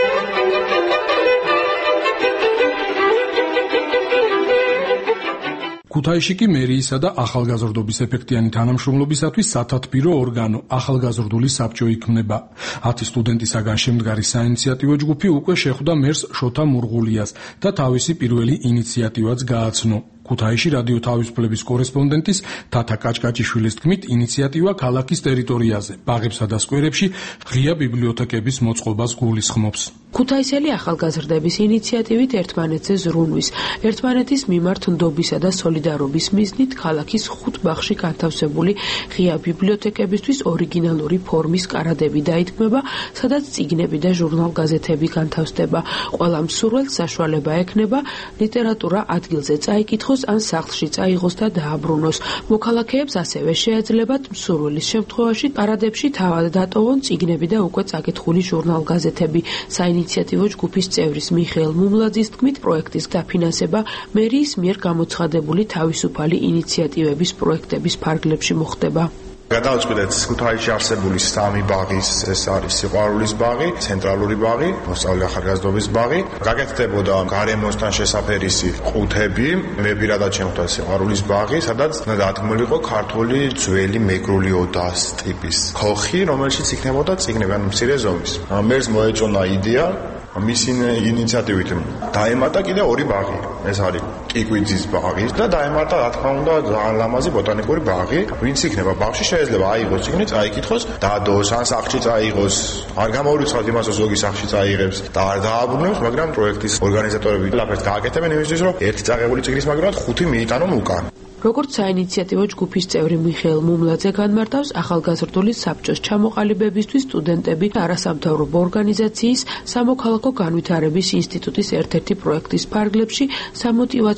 Speaker 13: ქუთაისში კი მერიისა და ახალგაზრდობის ეფექტიანი თანამშრომლობისათვის სათათბირო ორგანო ახალგაზრდული საბჭო იქმნება. 10 სტუდენტისაგან შემდგარი საინიციატივო ჯგუფი უკვე შეხვდა მერს შოთა მურღულიას და თავისი პირველი ინიციატივაც გააცნო. ქუთაისში რადიო თავისუფლების კორესპონდენტის თათა კაჭკაჭიშვილის თქმით, ინიციატივა ქალაქის ტერიტორიაზე, ბაღებსა და სკვერებში ღია ბიბლიოთეკების მოწყობას გულისხმობს.
Speaker 20: ქუთაისელი ახალგაზრდების ინიციატივით ერთმანეთზე ზრუნვის, ერთმანეთის მიმართ ნდობისა და სოლიდარობის მიზნით ქალაქის 5 ბაღში განთავსებული ღია ბიბლიოთეკებისთვის ორიგინალური ფორმის კარადები დაითქმება, სადაც წიგნები და ჟურნალ-გაზეთები განთავსდება. ყველა მსურველს საშუალება ექნება ლიტერატურა ადგილზე წაიკითხოს ან სახლში წაიღოს და დააბრუნოს. მოქალაქეებს ასევე შეეძლებათ მსურველის შემთხვევაში კარადებში თავად დატოვონ წიგნები და უკვე წაკითხული ჟურნალ-გაზეთები. საინიციატივო ჯგუფის წევრის მიხეილ მუმლაძის თქმით, პროექტის დაფინანსება მერიის მიერ გამოცხადებული თავისუფალი ინიციატივების პროექტების ფარგლებში მოხდება.
Speaker 4: გადავწყვიტეთ ქუთაისში არსებული 3 ბაღის, ეს არის სიყვარულის ბაღი, ცენტრალური ბაღი, მოსწავლე ახალგაზრდობის ბაღი. გაკეთდებოდა გარემოსთან შესაფერისი ყუთები, მე პირადად შემოხვდა სიყვარულის ბაღი, სადაც დადგმულიყო ქართული ძველი მეგრული ოდას ტიპის ქოხი, რომელშიც იქნებოდა წიგნები, ანუ მცირე ზომის. მერს მოეჭონა იდეა მის ინიციატივით დაემატა კიდე 2 ბაღი. ეს არის კიკვიძის ბაღი და დაემატა, რა თქმა უნდა, ძალიან ლამაზი ბოტანიკური ბაღი. ვინც იქნება ბაღში შეიძლება აიღოს წიგნი, წაიკითხოს, დადოს, ან სახლში წაიღოს. არ გამოურიცხავთ იმას, რომ ზოგი სახლში წაიღებს და არ დააბრუნებს, მაგრამ პროექტის ორგანიზატორები ლაფერს გააკეთებენ იმისთვის, რომ ერთი წაღებული წიგნის მაგრად 5 მიიტანონ უკან.
Speaker 20: როგორც საინიციატივო ჯგუფის წევრი მიხეილ მუმლაძე განმარტავს, ახალგაზრდული საბჭოს ჩამოყალიბებისთვის სტუდენტები არასამთავრობო ორგანიზაციის სამოქალაქო განვითარების ინსტიტუტის ერთ-ერთი პროექტის ფარგლებში სამოტივაციო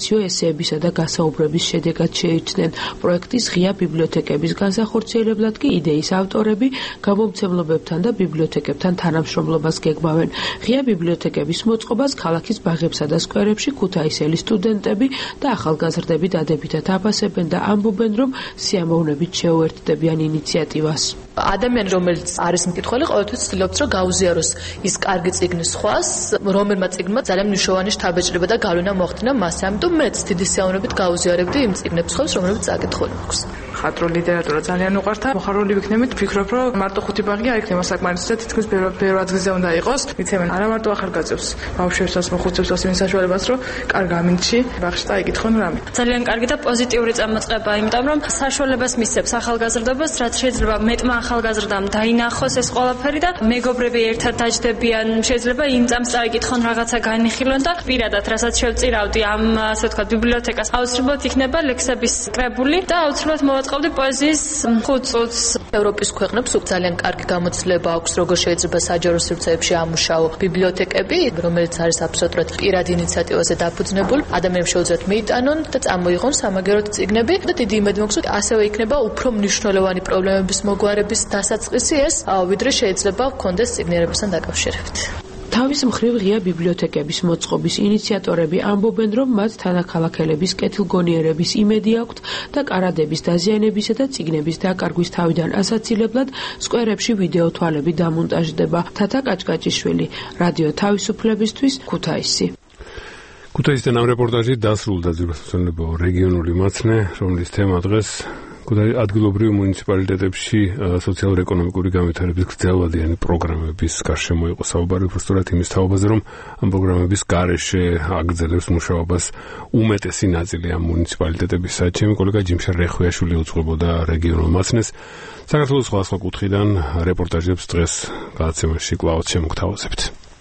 Speaker 6: სასაცილო ესეებისა და გასაუბრების შედეგად შეირჩნენ. პროექტის ღია ბიბლიოთეკების განსახორციელებლად კი იდეის ავტორები გამომცემლობებთან და ბიბლიოთეკებთან თანამშრომლობას გეგმავენ. ღია ბიბლიოთეკების მოწყობას ქალაქის ბაღებსა და სკვერებში ქუთაისელი სტუდენტები და ახალგაზრდები დადებითად აფასებენ და ამბობენ, რომ სიამოვნებით შეუერთდებიან ინიციატივას.
Speaker 7: ადამიანი, რომელიც არის მკითხველი, ყოველთვის ცდილობს, რომ გაუზიაროს ის კარგი წიგნის სხვას, რომელმა წიგნმა ძალიან მნიშვნელოვანი შთაბეჭდილება და გავლენა მოახდინა მასზე. ამიტომ მეც დიდი სიამოვნებით გაუზიარებდი იმ წიგნებს ხოლმე, რომლებიც წაკითხული მაქვს.
Speaker 23: ხატრული ლიტერატურა ძალიან უყვართ. მოხარული ვიქნებით, ვფიქრობ, რომ მარტო 5 ბაღი არ იქნება საკმარისი და თითქმის ბევრ ადგილზე უნდა იყოს. მიცემენ არა მარტო ახალგაზრდებს, ბავშვებსაც, მოხუცებსაც იმის საშუალებას, რომ კარგ ამინდში ბაღში წაიკითხონ რამე.
Speaker 24: ძალიან კარგი და პოზიტიური წამოწყება, იმიტომ რომ საშუალებას მისცემს ახალგაზრდობას, რაც შეიძლება მეტმა ახალგაზრდამ დაინახოს ეს ყველაფერი და მეგობრები ერთად დაჯდებიან, შეიძლება იმ წამს წაიკითხონ რაღაცა განიხილონ და პირადად რასაც შევწირავდი ამ ასე ვთქვათ ბიბლიოთეკას, აუცილებლად იქნება ლექსების კრებული და აუცილებლად მოვაწყობდი პოეზიის 5 წუთს.
Speaker 7: ევროპის ქვეყნებს ძალიან კარგი გამოცდილება აქვს, როგორ შეიძლება საჯარო სივრცეებში ამუშაო ბიბლიოთეკები, რომელიც არის აბსოლუტურად პირად ინიციატივაზე დაფუძნებული. ადამიანებს შეუძლიათ მიიტანონ და წამოიღონ სამაგეროდ წიგნები და დიდი იმედი მაქვს, რომ ასევე იქნება უფრო მნიშვნელოვანი პრობლემების მოგვარების დასაწყისი ეს, ვიდრე შეიძლება გქონდეს წიგნიერებასთან დაკავშირებით.
Speaker 6: თავის მხრივ ღია ბიბლიოთეკების მოწყობის ინიციატორები ამბობენ, რომ მათ თანაქალაქელების კეთილგონიერების იმედი აქვთ და კარადების დაზიანებისა და წიგნების დაკარგვის თავიდან ასაცილებლად სკვერებში ვიდეო თვალები დამონტაჟდება. თათა კაჭკაჭიშვილი, რადიო თავისუფლებისთვის, ქუთაისი.
Speaker 2: ქუთაისიდან ამ რეპორტაჟი დასრულდა ძირითადად რეგიონული მაცნე, რომლის თემა დღეს ადგილობრივ მუნიციპალიტეტებში სოციალურ-ეკონომიკური განვითარების გრძელვადიანი პროგრამების გარშემო იყო საუბარი, უბრალოდ იმის თაობაზე, რომ ამ პროგრამების გარეშე აგრძელებს მუშაობას უმეტესი ნაწილი ამ მუნიციპალიტეტებისა. ჩემი კოლეგა ჯიმშარ რეხვიაშვილი უძღვებოდა რეგიონულ მაცნეს. საქართველოს სხვადასხვა კუთხიდან რეპორტაჟებს დღეს გადაცემაში კვლავაც შემოგთავაზებთ.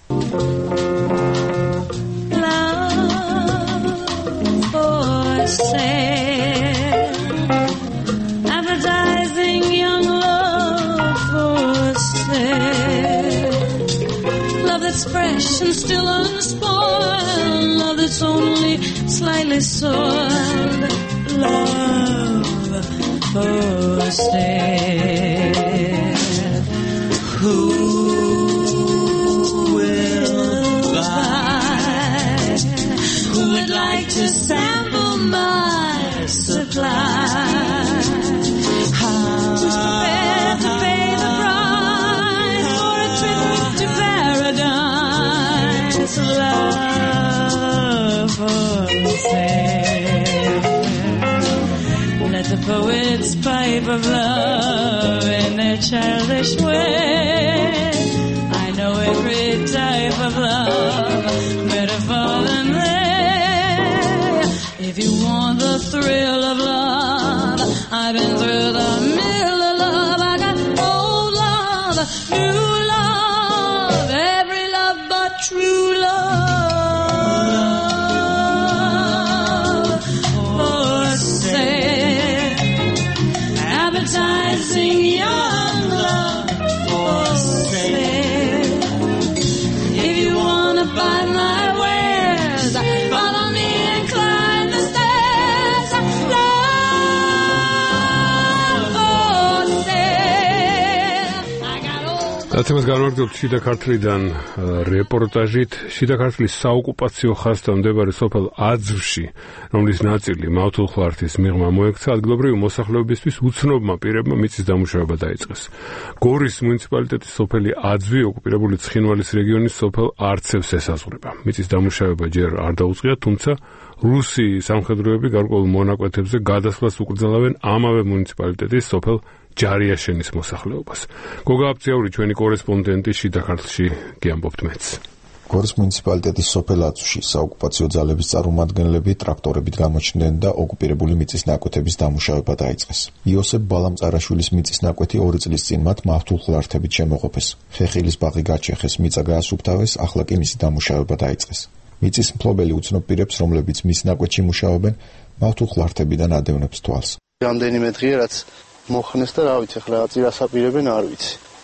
Speaker 25: Fresh and still unspoiled, love that's only slightly soiled, love for sale. Who will buy? Who would like to sample my supply? Prepare to pay the price for a trip to paradise. Love for sale. Let the poets pipe of love in their childish way. I know every type of love better far than they. If you want the thrill of love, I've been through the mill of love. I got old love, new love, every love but true love for sale. Advertising young love for sale. If you wanna buy my wares, follow me and climb the stairs. Love for sale.
Speaker 2: დაცემას განმარტებთ შიდა ქართლიდან რეპორტაჟით. შიდა ქართლის საოკუპაციო ხაზთან მდებარე სოფელ აძვში, რომლის ნაწილი მავთულხლართის მიღმა მოექცა, ადგილობრივი მოსახლეობისთვის უცნობმა პირებმა მიწის დამუშავება დაიწყეს. გორის მუნიციპალიტეტის სოფელი აძვი ოკუპირებული ცხინვალის რეგიონის სოფელ არცევს ესაზღვრება. მიწის დამუშავება ჯერ არ დაუწყია, თუმცა რუსი სამხედროები გარკვეულ მონაკვეთებზე გადასვლას უკრძალავენ ამავე მუნიციპალიტეტის სოფელ ჯარიაშენის მოსახლეობას. გოგა აფციური ჩვენი კორესპონდენტი შიდა ქართლში გიამბობთ მეც.
Speaker 26: გორის მუნიციპალიტეტის სოფელ აძვში საოკუპაციო ძალების წარმომადგენლები ტრაქტორებით გამოჩნდნენ და ოკუპირებული მიწის ნაკვეთების დამუშავება დაიწყეს. იოსებ ბალამწარაშვილის მიწის ნაკვეთი 2 წლის წინ მათ მავთულხლართებით შემოღობეს. ხეხილის ბაღი გაჩეხეს, მიწა გაასუფთავეს, ახლა კი მისი დამუშავება დაიწყეს. მიწის მფლობელი უცნობ პირებს, რომლებიც მის ნაკვეთში მუშაობენ, მავთულხლართებიდან ადევნებს თვალს.
Speaker 27: რამდენიმე დღეა რაც მოხნეს და რა ვიცი, ახლა რას აპირებენ არ ვიცი.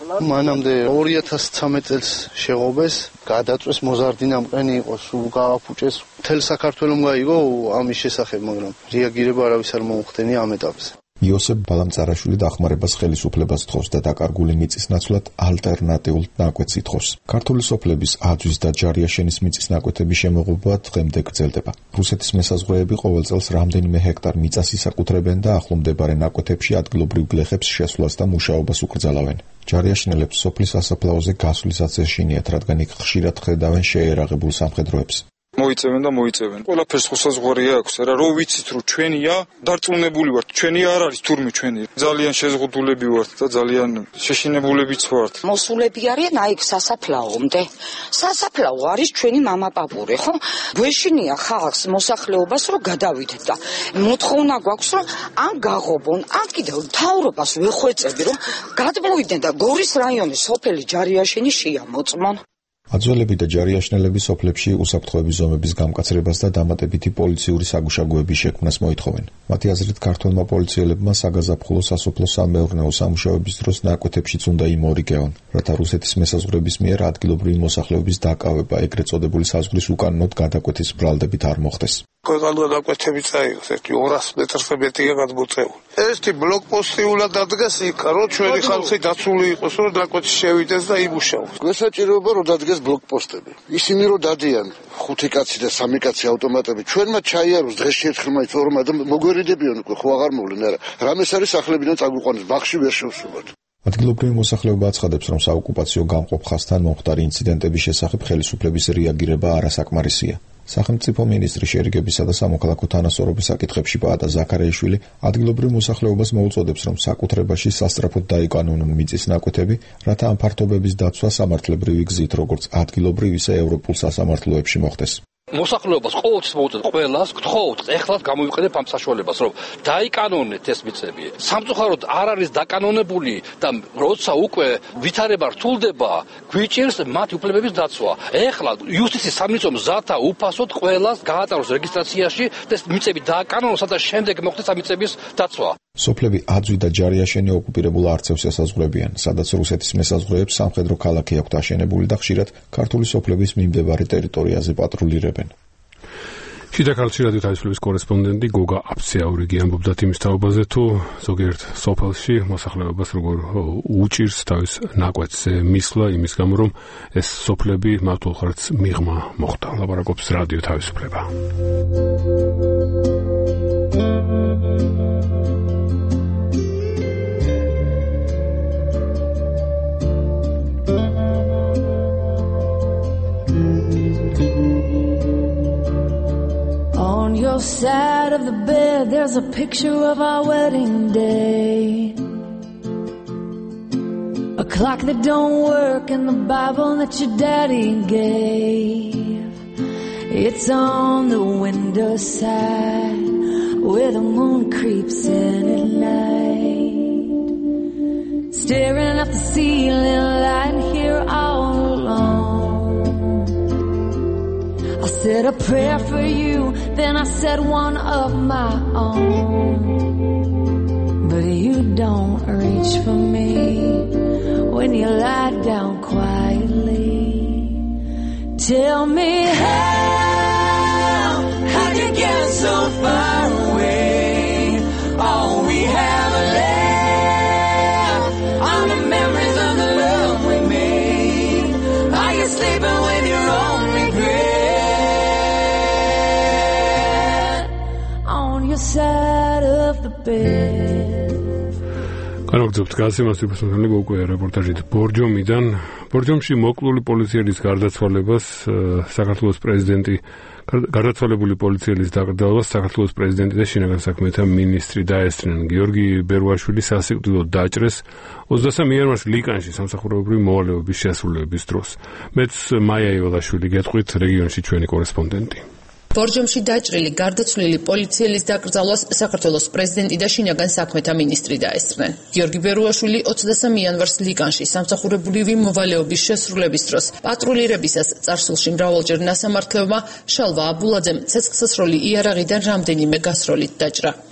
Speaker 1: მანამდე 2013 წელს შეღობეს, გადაწვეს მოზარდინამყენი იყო, სულ გააფუჭეს. მთელ საქართველოს გაიგო ამის შესახებ, მაგრამ რეაგირება არავის არ მოუხდენია ამ ეტაპზე.
Speaker 26: იოსებ ბალამწარაშვილი დახმარებას ხელისუფლებას თხოვს და დაკარგული მიწის ნაცვლად ალტერნატიულ ნაკვეთს ითხოვს. ქართული სოფლების აძვის და ჯარიაშენის მიწის ნაკვეთების შემოღება დღემდე გრძელდება. რუსეთის მესაზღვრეები ყოველ წელს რამდენიმე ჰექტარ მიწას ისაკუთრებენ და ახლო მდებარე ნაკვეთებში ადგილობრივ გლეხებს შესვლას და მუშაობას უკრძალავენ. ჯარიაშენელებს სოფლის სასაფლაოზე გასვლისაც ეშინიათ, რადგან იქ ხშირად ხედავენ შეერაღებულ სამხედროებს.
Speaker 8: მოიწევენ და მოიწევენ. ყველაფერს ხოსაზღვარი აქვს, რა რო ვიცით რომ ჩვენია, დარწმუნებული ვართ, ჩვენი არ არის თურმე ჩვენი. ძალიან შეზღუდულები ვართ და ძალიან შეშინებულებიც ვართ.
Speaker 9: მოსულები არიან აიქ სასაფლაომდე. სასაფლაო არის ჩვენი მამაპაპური, ხო? გვეშინია ხალხს მოსახლეობას რომ გადავიდეთ და მოთხოვნა გვაქვს რომ ან გაღობონ, ან კიდევ მთავრობას ვეხვეწები რომ გადმოვიდნენ და გორის რაიონის სოფელი ჯარიაშენი შეამოწმონ.
Speaker 26: აძველები და ჯარიაშნელები სოფლებში უსაფრთხოების ზომების გამკაცრებას და დამატებითი პოლიციური საგუშაგოების შექმნას მოითხოვენ. მათი აზრით, ქართველმა პოლიციელებმა საგაზაფხულო სასოფლო-სამეურნეო სამუშაოების დროს ნაკვეთებშიც უნდა იმორიგეონ, რათა რუსეთის მესაზღვრეების მიერ ადგილობრივი მოსახლეობის დაკავება ეგრეთ წოდებული საზღვრის უკანონოდ გადაკვეთის ბრალდებით არ მოხდეს.
Speaker 10: ქვეყანდა ნაკვეთები წაიღეს, ერთი 200 მეტრზე მეტია გადმოწეული. ერთი ბლოკპოსტი უნდა დადგეს იქ, რომ ჩვენი ხალხი დაცული იყოს, რომ ნაკვეთი შევიდეს და იმუშაოს.
Speaker 11: გვესაჭიროება რომ დადგეს ბლოკპოსტები. ისინი რომ დადიან 5 კაცი და 3 კაცი ავტომატები, ჩვენმა ჩაიაროს დღეში ერთხელ მაინც ორმა და მოგვერიდებიან უკვე, ხო აღარ მოვლენ არა. რამეს არის სახლებიდან წაგვიყვანეს, ბაღში ვერ შევსულოთ.
Speaker 26: ადგილობრივი მოსახლეობა აცხადებს, რომ საოკუპაციო გამყოფ ხაზთან მომხდარი ინციდენტების შესახებ ხელისუფლების რეაგირება არასაკმარისია. სახელმწიფო მინისტრი შერიგებისა და სამოქალაქო თანასწორობის საკითხებში პაატა ზაქარიაშვილი ადგილობრივ მოსახლეობას მოუწოდებს, რომ საკუთრებაში სასწრაფოდ დაიკანონონ მიწის ნაკვეთები, რათა ამ ფართობების დაცვა სამართლებრივი გზით, როგორც ადგილობრივ, ისე ევროპულ სასამართლოებში მოხდეს.
Speaker 12: მოსახლეობას ყოველთვის მოუწოდებ ყველას გთხოვთ ეხლაც გამოვიყენებ ამ საშუალებას რომ დაიკანონეთ ეს მიწები სამწუხაროდ არ არის დაკანონებული და როცა უკვე ვითარება რთულდება გვიჭირს მათი უფლებების დაცვა ეხლა იუსტიციის სამინისტრომ მზათა უფასოდ ყველას გაატაროს რეგისტრაციაში და ეს მიწები დააკანონოს და შემდეგ მოხდეს ამ მიწების დაცვა
Speaker 26: სოფლები აძვი და ჯარიაშენი ოკუპირებულ არცევს ესაზღვრებიან, სადაც რუსეთის მესაზღვრეებს სამხედრო ქალაქი აქვთ აშენებული და ხშირად ქართული სოფლების მიმდებარე ტერიტორიაზე პატრულირებენ.
Speaker 2: შიდა ქართლში რადიო თავისუფლების კორესპონდენტი გოგა აფცეაურიგი ამბობდა იმის თაობაზე, თუ ზოგიერთ სოფელში მოსახლეობას როგორ უჭირს თავის ნაკვეთზე მისვლა იმის გამო, რომ ეს სოფლები მართლაც მიღმა მოხდა. ლაპარაკობს რადიო თავისუფლება.
Speaker 15: On your side of the bed, there's a picture of our wedding day. A clock that don't work and the Bible that your daddy gave. It's on the windowside where the moon creeps in at night. Staring at the ceiling, lying here all alone. I said a prayer for you, then I said one of my own. But you don't reach for me when you lie down quietly. Tell me how'd you get so far away? All we have left are the memories of the love we made. Are you sleeping with your own regret on your side of the bed?
Speaker 2: განაგრძობთ გასიმას უბრალოდ უკვე რეპორტაჟით ბორჯომიდან. ბორჯომში მოკლული პოლიციელის გარდაცვალებას საქართველოს პრეზიდენტი გარდაცვალებული პოლიციელის დაკრძალვას საქართველოს პრეზიდენტი და შინაგან საქმეთა მინისტრი დაესწრნენ. გიორგი ბერვაშვილი სასიკვდილოდ დაჭრეს 23 იანვარს ლიკანში სამსახურებრივი მოვალეობის შესრულების დროს. მეც მაია იოლაშვილი გეტყვით რეგიონში ჩვენი კორესპონდენტი.
Speaker 7: ბორჯომში დაჭრილი გარდაცვლილი პოლიციელის დაკრძალვას საქართველოს პრეზიდენტი და შინაგან საქმეთა მინისტრი დაესწრნენ. გიორგი ბერვაშვილი 23 იანვარს ლიკანში სამსახურებრივი მოვალეობის შესრულების დროს პატრულირებისას წარსულში მრავალჯერ ნასამართლეობა შალვა აბულაძემ ცეცხლსასროლი იარაღიდან რამდენიმე გასროლით დაჭრა.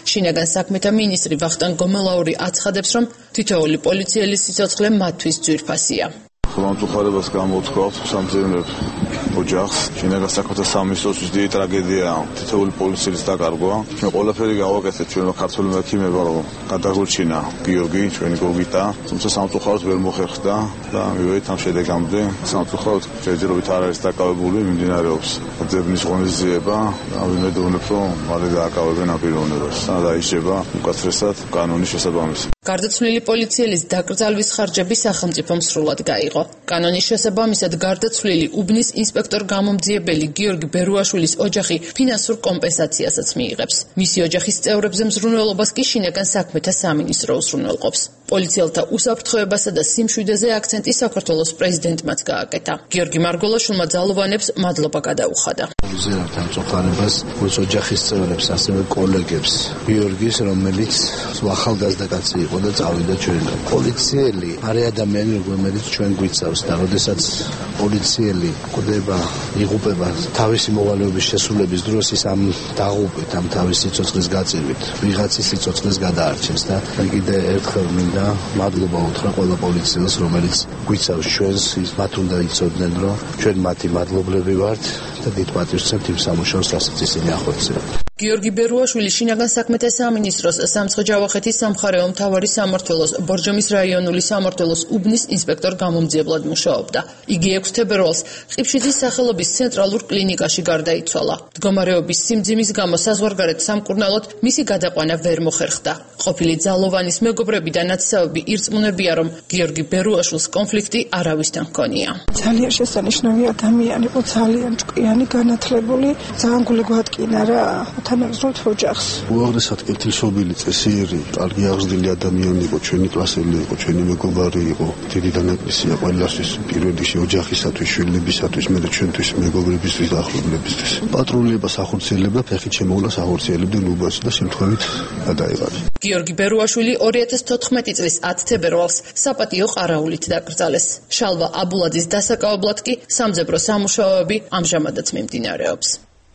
Speaker 7: შინაგან საქმეთა მინისტრი ვახტანგ გომელაური აცხადებს, რომ თითოეული პოლიციელის სიცოცხლე მათთვის ძვირფასია.
Speaker 5: ხელმწუხარებას გამოვთქვათ სამძებნებ ოჯახს, შინაგან საქმეთა სამინისტროსთვის დიდი ტრაგედია თითოეული პოლიციელის დაკარგვა. ჩვენ ყველაფერი გავაკეთეთ ჩვენმა ქართველმა ექიმებმა, რომ გადაგვირჩინა გიორგი, ჩვენი გოგიტა, თუმცა სამწუხაროდ ვერ მოხერხდა და მივედით ამ შედეგამდე. სამწუხაროდ ჯერჯერობით არ არის დაკავებული, მიმდინარეობს ძებნის ღონისძიება და ვიმედოვნებ, რომ მალე დააკავებენ ამ პიროვნებას და დაიშება უკაცრესად კანონის შესაბამისი.
Speaker 7: გარდაცვლილი პოლიციელის დაკრძალვის ხარჯები სახელმწიფომ სრულად გაიღო. კანონის შესაბამისად გარდაცვლილი უბნის ინსპექტორ გამომძიებელი გიორგი ბერუაშვილის ოჯახი ფინანსურ კომპენსაციასაც მიიღებს. მისი ოჯახის წევრებზე მზრუნველობას კი შინაგან საქმეთა სამინისტრო უზრუნველყოფს. პოლიციელთა უსაფრთხოებასა და სიმშვიდეს აქცენტი საქართველოს პრეზიდენტმაც გააკეთა. გიორგი მარგველაშვილმა ძალოვანებს მადლობა გადაუხადა.
Speaker 1: ვიზიარებთ ამ წოხარებას, როგორც ოჯახის წევრებს, ასევე კოლეგებს. გიორგის, რომელიც ახალგაზრდა კაცი იყო და წავიდა ჩვენ. პოლიციელი არის ადამიანი, რომელიც ჩვენ გვიცავს და როდესაც პოლიციელი კვდება, იღუპება თავისი მოვალეობის შესრულების დროს, ის ამ დაღუპვით, ამ თავის სიცოცხლის გაწივით, ვიღაცის სიცოცხლეს გადაარჩენს და კიდე ერთხელ მინდა მადლობა უთხრა ყველა პოლიციელს, რომელიც გვიცავს ჩვენს, მათ უნდა იცოდნენ, რომ ჩვენ მათი მადლობლები ვართ და დიდ პატივს ვცემთ იმ სამუშაოს, რასაც ისინი ახორციელებენ.
Speaker 7: გიორგი ბერუაშვილი შინაგან საქმეთა სამინისტროს სამცხე-ჯავახეთის სამხარეო მთავარი სამმართველოს ბორჯომის რაიონული სამმართველოს უბნის ინსპექტორ გამომძიებლად მუშაობდა. იგი 6 თებერვალს ყიფშიძის სახელობის ცენტრალურ კლინიკაში გარდაიცვალა. მდგომარეობის სიმძიმის გამო საზღვარგარეთ სამკურნალოდ მისი გადაყვანა ვერ მოხერხდა. ყოფილი ძალოვანის მეგობრები და ნათესავები ირწმუნებია, რომ გიორგი ბერუაშვილს კონფლიქტი არავისთან ჰქონია.
Speaker 14: ძალიან შესანიშნავი ადამიანი იყო, ძალიან ჭკვიანი, განათლებული, ძალიან გული გვატკინა რა. თანამშრომლობთ ოჯახს.
Speaker 11: უაღრესად კეთილშობილი, წესიერი, კარგი აღზრდილი ადამიანი იყო, ჩვენი კლასელი იყო, ჩვენი მეგობარი იყო. დიდი დანაკლისია ყველასთვის, პირველ რიგში ოჯახისათვის, შვილებისათვის, მე და ჩვენთვის, მეგობრებისთვის და ახლობლებისთვის. პატრულობას ახორციელებდა, ფეხით შემოვლას ახორციელებდა ნუბაში და შემთხვევით გადაიღალა.
Speaker 7: გიორგი ბერუაშვილი 2014 წლის 10 თებერვალს საპატიო ყარაულით დაკრძალეს. შალვა აბულაძის დასაკავებლად კი სამძებრო სამუშაოები ამჟამადაც მიმდინარეობს.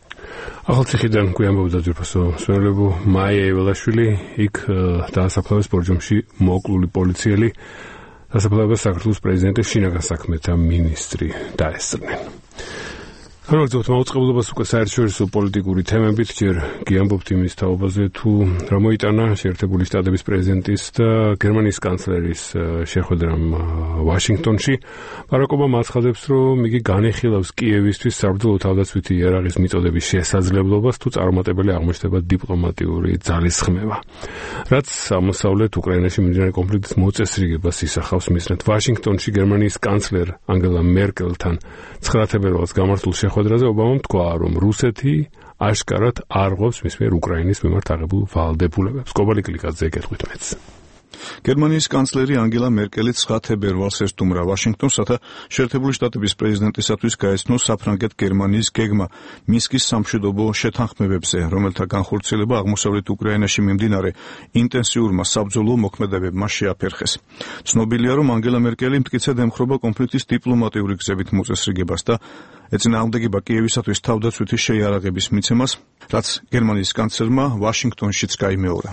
Speaker 2: ახალციხიდან გვიამბობდა ძვირფასო მსმენელებო მაია ეველაშვილი, იქ დაასაფლავეს ბორჯომში მოკლული პოლიციელი, დასაფლავებას საქართველოს პრეზიდენტის შინაგან საქმეთა მინისტრი დაესწრნენ. განვაგრძელოთ მაუწყებლობას უკვე საერთაშორისო პოლიტიკური თემებით, ჯერ გიამბობთ იმის თაობაზე, თუ რა მოიტანა შეერთებული შტატების პრეზიდენტის და გერმანიის კანცლერის შეხვედრამ ვაშინგტონში. ბარაკ ობამა აცხადებს, რომ იგი განეხილავს კიევისთვის საბრძოლო თავდაცვითი იარაღის მიწოდების შესაძლებლობას, თუ წარუმატებელი აღმოჩნდება დიპლომატიური ძალისხმევა. რაც აღმოსავლეთ უკრაინაში მიმდინარე კონფლიქტის მოწესრიგებას ისახავს მისნად. ვაშინგტონში გერმანიის კანცლერ ანგელა მერკელთან 9 თებერვალს გამართულ შეხვედრაზე ობამამ თქვა, რომ რუსეთი აშკარად არ ღვევს მის მიერ უკრაინის მიმართ აღებულ ვალდებულებებს. კობალი კლიკაძე ეკეთვით მეც.
Speaker 16: გერმანიის კანცლერი ანგელა მერკელი 9 თებერვალს ესტუმრა ვაშინგტონს, რათა შეერთებული შტატების პრეზიდენტისათვის გაეცნოს საფრანგეთ-გერმანიის გეგმა მინსკის სამშვიდობო შეთანხმებებზე, რომელთა განხორციელება აღმოსავლეთ უკრაინაში მიმდინარე ინტენსიურმა საბრძოლო მოქმედებებმა შეაფერხეს. ცნობილია, რომ ანგელა მერკელი მტკიცედ ემხრობა კონფლიქტის დიპლომატიური გზებით მოწესრიგებას და ეწინააღმდეგება კიევისათვის თავდაცვითი შეიარაღების მიცემას, რაც გერმანიის კანცლერმა ვაშინგტონშიც გაიმეორა.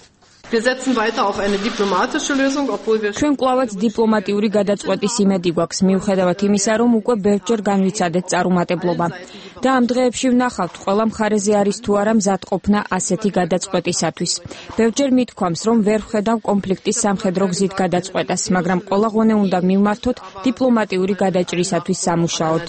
Speaker 20: ჩვენ კვლავაც დიპლომატიური გადაწყვეტის იმედი გვაქვს, მიუხედავად იმისა, რომ უკვე ბევრჯერ განვიცადეთ წარუმატებლობა. და ამ დღეებში ვნახავთ, ყველა მხარეზე არის თუ არა მზადყოფნა ასეთი გადაწყვეტისათვის. ბევრჯერ მithქვამს, რომ ვერ ვხედავ კონფლიქტის სამხედრო გზით გადაწყვეტას, მაგრამ ყველა ღონე უნდა მივმართოთ დიპლომატიური გადაჭრისათვის სამუშაოდ.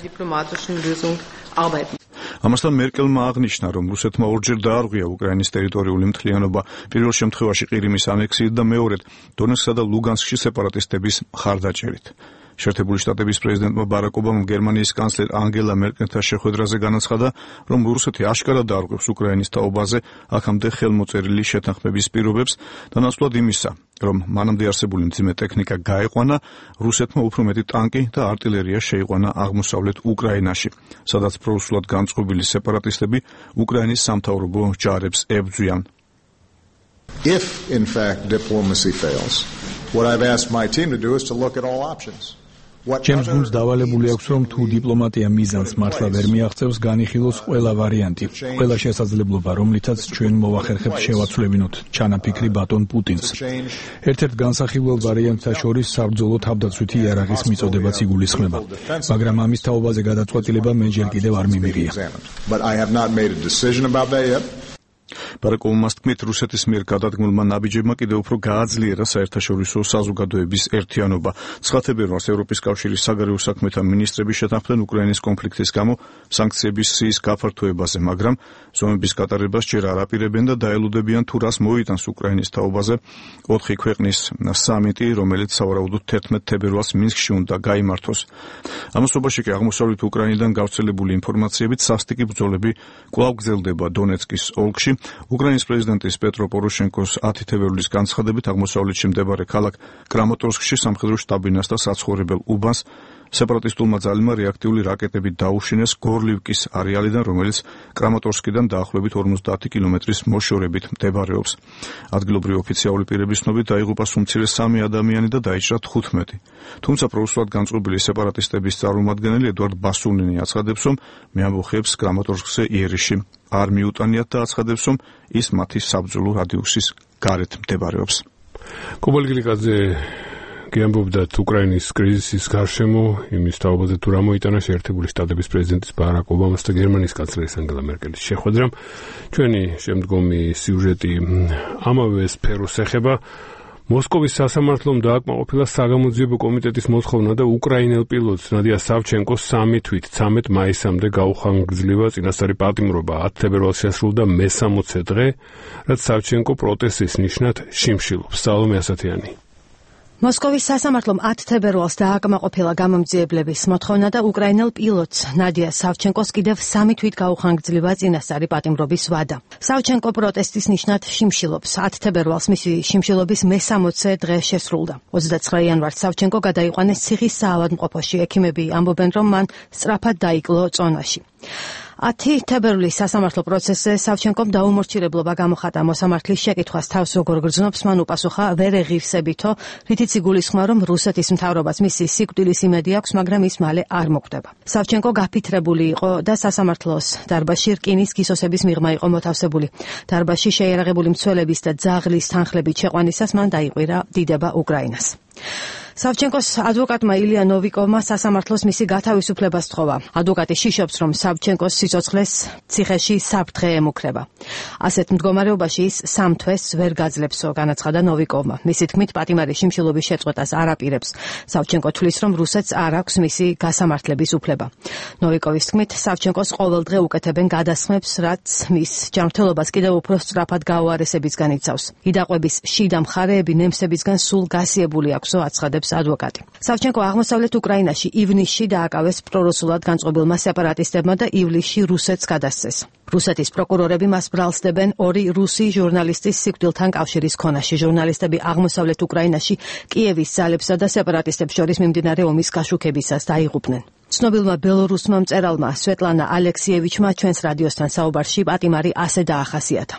Speaker 16: ამასთან მერკელმა აღნიშნა, რომ რუსეთმა ორჯერ დაარღვია უკრაინის ტერიტორიული მთლიანობა, პირველ შემთხვევაში ყირიმის ანექსიით და მეორედ დონეცკსა და ლუგანსკში სეპარატისტების მხარდაჭერით. შეერთებული შტატების პრეზიდენტმა ბარაკ ობამამ გერმანიის კანცლერ ანგელა მერკელთან შეხვედრაზე განაცხადა, რომ რუსეთი აშკარად დაარღვევს უკრაინის თაობაზე აქამდე ხელმოწერილი შეთანხმების პირობებს და ნაცვლად იმისა, რომ მანამდე არსებული მძიმე ტექნიკა გაეყვანა, რუსეთმა უფრო მეტი ტანკი და артиллерია შეიყვანა აღმოსავლეთ უკრაინაში, სადაც პრორუსულად განწყობილი სეპარატისტები უკრაინის სამთავრობო ჯარებს ებრძვიან.
Speaker 17: If in fact diplomacy fails, what I've asked my team to do is to look at all options.
Speaker 16: ჩემს გუნდს დავალებული აქვს, რომ თუ დიპლომატია მიზანს მართლა ვერ მიაღწევს, განიხილოს ყველა ვარიანტი, ყველა შესაძლებლობა, რომლითაც ჩვენ მოვახერხებთ შევაცვლებინოთ ჩანაფიქრი ბატონ პუტინს. ერთ-ერთ განსახილველ ვარიანტთა შორის საბრძოლო თავდაცვითი იარაღის მიწოდებაც იგულისხმება, მაგრამ ამის თაობაზე გადაწყვეტილება მე ჯერ კიდევ არ მიმიღია. ბარაკ ობამას თქმით, რუსეთის მიერ გადადგმულმა ნაბიჯებმა კიდევ უფრო გააძლიერა საერთაშორისო საზოგადოების ერთიანობა. 9 თებერვალს ევროპის კავშირის საგარეო საქმეთა მინისტრები შეთანხმდნენ უკრაინის კონფლიქტის გამო სანქციების სიის გაფართოებაზე, მაგრამ ზომების გატარებას ჯერ არ აპირებენ და დაელუდებიან თუ რას მოიტანს უკრაინის თაობაზე 4 ქვეყნის სამიტი, რომელიც სავარაუდოდ 11 თებერვალს მინსკში უნდა გაიმართოს. ამასობაში კი აღმოსავლეთ უკრაინიდან გავრცელებული ინფორმაციებით სასტიკი ბრძოლები კვლავ გრძელდება დონეცკის ოლქში. უკრაინის პრეზიდენტის პეტრო პოროშენკოს 10 თებერვლის განცხადებით აღმოსავლეთში მდებარე ქალაქ კრამატორსკში სამხედრო შტაბინას და საცხოვრებელ უბანს სეპარატისტულმა ძალებმა რეაქტიული რაკეტები დაუშინეს გორლივკის არეალიდან, რომელიც კრამატორსკიდან დაახლოებით 50 კილომეტრის მოშორებით მდებარეობს. ადგილობრივი ოფიციალური პირების ცნობით დაიღუპა უმცირე 3 ადამიანი და დაიჭრა 15. თუმცა პროუსულად განწყობილი სეპარატისტების წარმომადგენელი ედვარდ ბასუნინი აცხადებს, რომ მე ამბოხებს კრამატორსკზე იერიში არ მიუტანიათ და აცხადებს, რომ ის მათი საბრძოლო რადიუსის გარეთ მდებარეობს.
Speaker 2: კობალგილიკაძე გიამბობდათ უკრაინის კრიზისის გარშემო იმის თაობაზე თუ რა მოიტანა შეერთებული შტატების პრეზიდენტის ბარაკ ობამას და გერმანიის კანცლერის ანგელა მერკელის შეხვედრამ. ჩვენი შემდგომი სიუჟეტი ამავე სფეროს ეხება. მოსკოვის სასამართლომ დააკმაყოფილა საგამოძიებო კომიტეტის მოთხოვნა და უკრაინელ პილოტს ნადია სავჩენკოს 3 თვით 13 მაისამდე გაუხანგრძლива წინასწარი პატიმრობა. 10 თებერვალს შესრულდა მე-60 დღე, რაც სავჩენკო პროტესტის ნიშნად შიმშილობს. სალომე ასათიანი.
Speaker 3: მოსკოვის სასამართლომ 10 თებერვალს დააკმაყოფილა გამომძიებლების მოთხოვნა და უკრაინელ პილოტს ნადია სავჩენკოს კიდევ 3 თვით გაუხანგრძლива წინასწარი პატიმრობის ვადა. სავჩენკო პროტესტის ნიშნად შიმშილობს. 10 თებერვალს მისი შიმშილობის მე-60 დღე შესრულდა. 29 იანვარს სავჩენკო გადაიყვანეს ციხის საავადმყოფოში. ექიმები ამბობენ, რომ მან სწრაფად დაიკლო წონაში. 10 თებერვლის სასამართლო პროცესზე სავჩენკომ დაუმორჩილებლობა გამოხატა. მოსამართლის შეკითხვას თავს როგორ გრძნობს, მან უპასუხა ვერ ეღირსებითო, რითიც იგულისხმა, რომ რუსეთის მთავრობას მისი სიკვდილის იმედი აქვს, მაგრამ ის მალე არ მოკვდება. სავჩენკო გაფითრებული იყო და სასამართლოს დარბაზში რკინის გისოსების მიღმა იყო მოთავსებული. დარბაზში შეიარაღებული მცველების და ძაღლის თანხლებით შეყვანისას მან დაიყვირა დიდება უკრაინას. სავჩენკოს ადვოკატმა ილია ნოვიკოვმა სასამართლოს მისი გათავისუფლება სთხოვა. ადვოკატი შიშობს, რომ სავჩენკოს სიცოცხლეს ციხეში საფრთხე ემუქრება. ასეთ მდგომარეობაში ის 3 თვეს ვერ გაძლევსო, განაცხადა ნოვიკოვმა. მისი თქმით, პატიმარი შიმშილობის შეწყვეტას არ აპირებს. სავჩენკო თვლის, რომ რუსეთს არ აქვს მისი გასამართლების უფლება. ნოვიკოვის თქმით, სავჩენკოს ყოველდღე უკეთებენ გადასხმებს, რაც მის ჯანმრთელობას კიდევ უფრო სწრაფად გაუარესებისგან იცავს. იდაყვების შიდა მხარეები ნემსებისგან სულ გასიებული აქვსო, აცხადებს ადვოკატი. სავჩენკო აღმოსავლეთ უკრაინაში ივნისში დააკავეს პრორუსულად განწყობილმა სეპარატისტებმა და ივლისში რუსეთს გადასცეს. რუსეთის პროკურორები მას ბრალსდებენ 2 რუსი ჟურნალისტის სიკვდილთან კავშირის ქონაში. ჟურნალისტები აღმოსავლეთ უკრაინაში კიევის ძალებსა და სეპარატისტებს შორის მიმდინარე ომის გაშუქებისას დაიღუპნენ. ცნობილმა ბელორუსმა მწერალმა სვეტლანა ალექსიევიჩმა ჩვენს რადიოსთან საუბარში პატიმარი ასე დაახასიათა.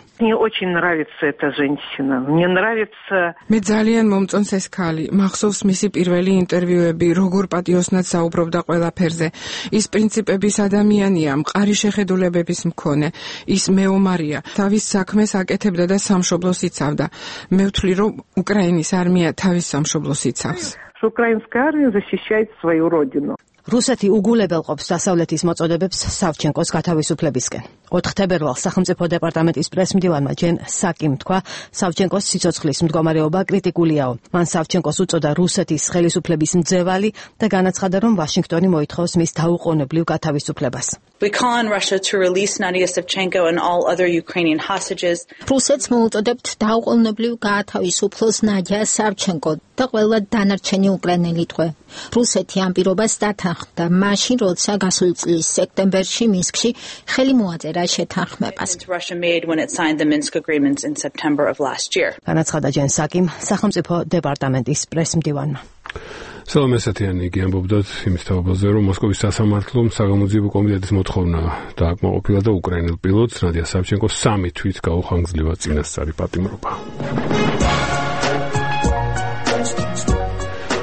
Speaker 14: მე ძალიან მომწონს ეს ქალი. მახსოვს მისი პირველი ინტერვიუები, როგორ პატიოსნად საუბრობდა ყველაფერზე. ის პრინციპების ადამიანია, მყარი შეხედულებების მქონე. ის მეომარია. თავის საქმეს აკეთებდა და სამშობლოს იცავდა. მე ვთვლი, რომ უკრაინის არმია თავის სამშობლოს იცავს.
Speaker 13: Украинская армия защищает свою родину.
Speaker 3: რუსეთი უგულებელყოფს დასავლეთის მოწოდებებს სავჩენკოს გათავისუფლებისკენ. 4 თებერვალს სახელმწიფო დეპარტამენტის პრესმდივანმა ჯენ საკიმ თქვა, სავჩენკოს სიცოცხლის მდგომარეობა კრიტიკულიაო. მან სავჩენკოს უწოდა რუსეთის ხელისუფლების მძევალი და განაცხადა, რომ ვაშინგტონი მოითხოვს მის დაუყოვნებლივ გათავისუფლებას.
Speaker 18: We call on Russia to release Nadia Savchenko and all other Ukrainian hostages.
Speaker 19: რუსეთს მოუწოდებთ დაუყოვნებლივ გაათავისუფლოს ნადია სავჩენკო და ყველა დანარჩენი უკრაინელი ტყვე. რუსეთი ამ პირობას დათანხმდა მაშინ, როცა გასული წლის სექტემბერში მინსკში ხელი მოაწერა შეთანხმებას.
Speaker 18: Russia made when it signed the Minsk agreements in September of last year.
Speaker 3: განაცხადა ჯენ საკიმ სახელმწიფო დეპარტამენტის პრესმდივანმა.
Speaker 2: სალომე ასათიანი გიამბობდათ იმის თაობაზე, რომ მოსკოვის სასამართლომ საგამოძიებო კომიტეტის მოთხოვნა დააკმაყოფილა და უკრაინელ პილოტს ნადია სავჩენკოს 3 თვით გაუხანგრძლива წინასწარი პატიმრობა.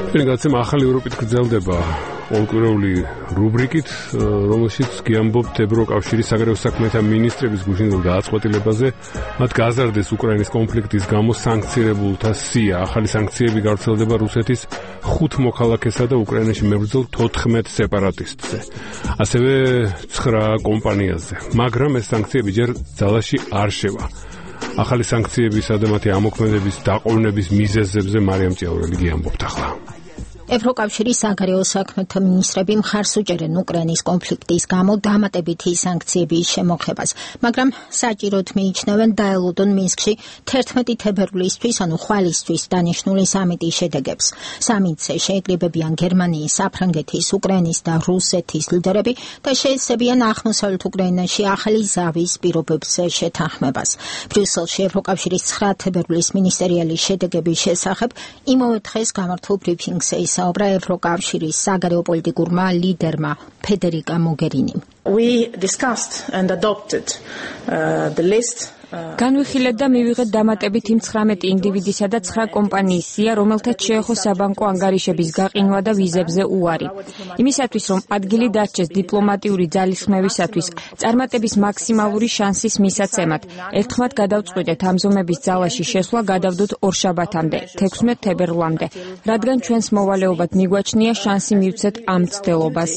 Speaker 2: გაცემა ახალი ევროპით გრძელდება ყოველკვირეული რუბრიკით, რომელშიც გიამბობთ ევროკავშირის საგარეო საქმეთა მინისტრების გუშინდელ დააწყვეტილებაზე, მათ გაზარდეს უკრაინის კონფლიქტის გამო სანქცირებულთა სია. ახალი სანქციები გავრცელდება რუსეთის 5 მოქალაქესა და უკრაინაში მებრძოლ 14 სეპარატისტზე, ასევე 9 კომპანიაზე. მაგრამ ეს სანქციები ჯერ ძალაში არ შევა. ახალი სანქციებისა და მათი ამოქმედების დაყოვნების მიზეზებზე მარიამ ჭიაურელი გიამბობთ ახლა.
Speaker 19: ევროკავშირის საგარეო საქმეთა მინისტრები მხარს უჭერენ უკრაინის კონფლიქტის გამო დამატებითი სანქციების შემოღებას, მაგრამ საჭიროდ მიიჩნევენ დაელოდონ მინსკში 11 თებერვლისთვის, ანუ ხვალისთვის დანიშნული სამიტის შედეგებს. სამიტზე შეეკრიბებიან გერმანიის, საფრანგეთის, უკრაინის და რუსეთის ლიდერები და შეეცდებიან აღმოსავლეთ უკრაინაში ახალი ზავის პირობებზე შეთანხმებას. ბრიუსელში ევროკავშირის 9 თებერვლის მინისტერიალის შედეგების შესახებ იმავე დღეს გამართულ ბრიფინგზე საუბრა ევროკავშირის საგარეო პოლიტიკურმა ლიდერმა ფედერიკა მოგერინიმ.
Speaker 4: We discussed and adopted the list.
Speaker 20: განვიხილეთ და მივიღეთ დამატებით იმ 19 ინდივიდისა და 9 კომპანიის სია, რომელთაც შეეხო საბანკო ანგარიშების გაყინვა და ვიზებზე უარი. იმისათვის, რომ ადგილი დარჩეს დიპლომატიური ძალისხმევისათვის, წარმატების მაქსიმალური შანსის მისაცემად, ერთხმად გადავწყვიტეთ ამ ზომების ძალაში შესვლა გადავდოთ ორშაბათამდე, 16 თებერვლამდე, რადგან ჩვენს მოვალეობად მიგვაჩნია შანსი მივცეთ ამ მცდელობას.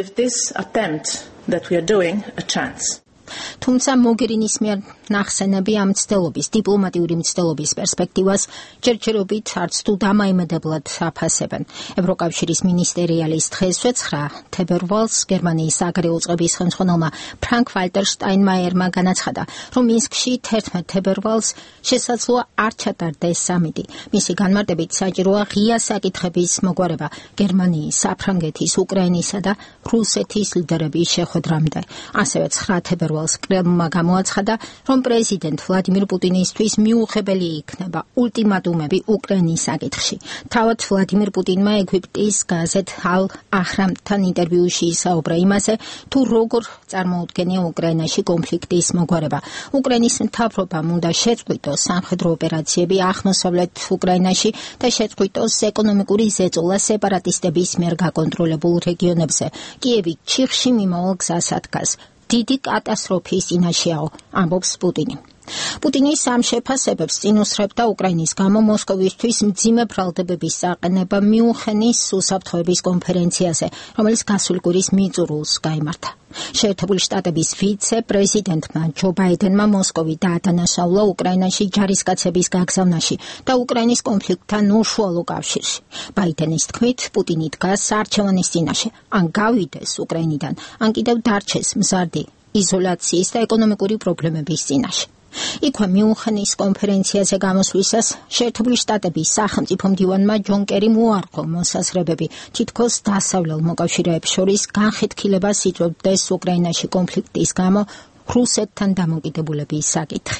Speaker 20: თუმცა მოგერინის მიერ ნახსენები ამ მცდელობის, დიპლომატიური მცდელობის პერსპექტივას ჯერჯერობით არც თუ დამაიმედებლად აფასებენ. ევროკავშირის მინისტერიალის დღესვე 9 თებერვალს გერმანიის საგარეო წყების ხელმძღვანელმა ფრანკ ვალტერ შტაინმაიერმა განაცხადა, რომ მინსკში 11 თებერვალს შესაძლოა არ ჩატარდეს სამიტი. მისი განმარტებით საჭიროა ღია საკითხების მოგვარება გერმანიის, საფრანგეთის, უკრაინისა და რუსეთის ლიდერების შეხვედრამდე. ასევე 9 თებერვალს კრემლმა გამოაცხადა, რომ პრეზიდენტ ვლადიმირ პუტინისთვის მიუღებელი იქნება ულტიმატუმები უკრაინის საკითხში. თავად ვლადიმირ პუტინმა ეგვიპტის გაზეთ ალ-აჰრამთან ინტერვიუში საუბრა იმაზე, თუ როგორ წარმოუდგენია უკრაინაში კონფლიქტის მოგვარება. უკრაინის მთავრობამ უნდა შეწყვიტოს სამხედრო ოპერაციები აღმოსავლეთ უკრაინაში და შეწყვიტოს ეკონომიკური ზეწოლა სეპარატისტების მიერ გაკონტროლებულ რეგიონებზე. კიევი ჩიხში მიმავალ გზას ადგას. დიდი კატასტროფის წინაშეაო, ამბობს პუტინი. პუტინის ამ შეფასებებს წინ უსწრებდა უკრაინის გამო მოსკოვისთვის მძიმე ბრალდებების საყენება მიუნხენის უსაფრთხოების კონფერენციაზე, რომელიც გასული კვირის მიწურულს გაიმართა. შეერთებული შტატების ვიცე-პრეზიდენტმა ჯო ბაიდენმა მოსკოვი დაადანაშაულა უკრაინაში ჯარისკაცების გაგზავნაში და უკრაინის კონფლიქტთან უშუალო კავშირში. ბაიდენის თქმით, პუტინი დგას არჩევანის წინაშე, ან გავიდეს უკრაინიდან, ან კიდევ დარჩეს მზარდი იზოლაციის და ეკონომიკური პრობლემების წინაშე. იქვე მიუნხენის კონფერენციაზე გამოსვლისას შეერთებული შტატების სახელმწიფო მდივანმა ჯონ კერიმ უარყო მოსაზრებები, თითქოს დასავლელ მოკავშირეებს შორის განხეთქილებას იწვევდეს უკრაინაში კონფლიქტის გამო რუსეთთან დამოკიდებულების საკითხი.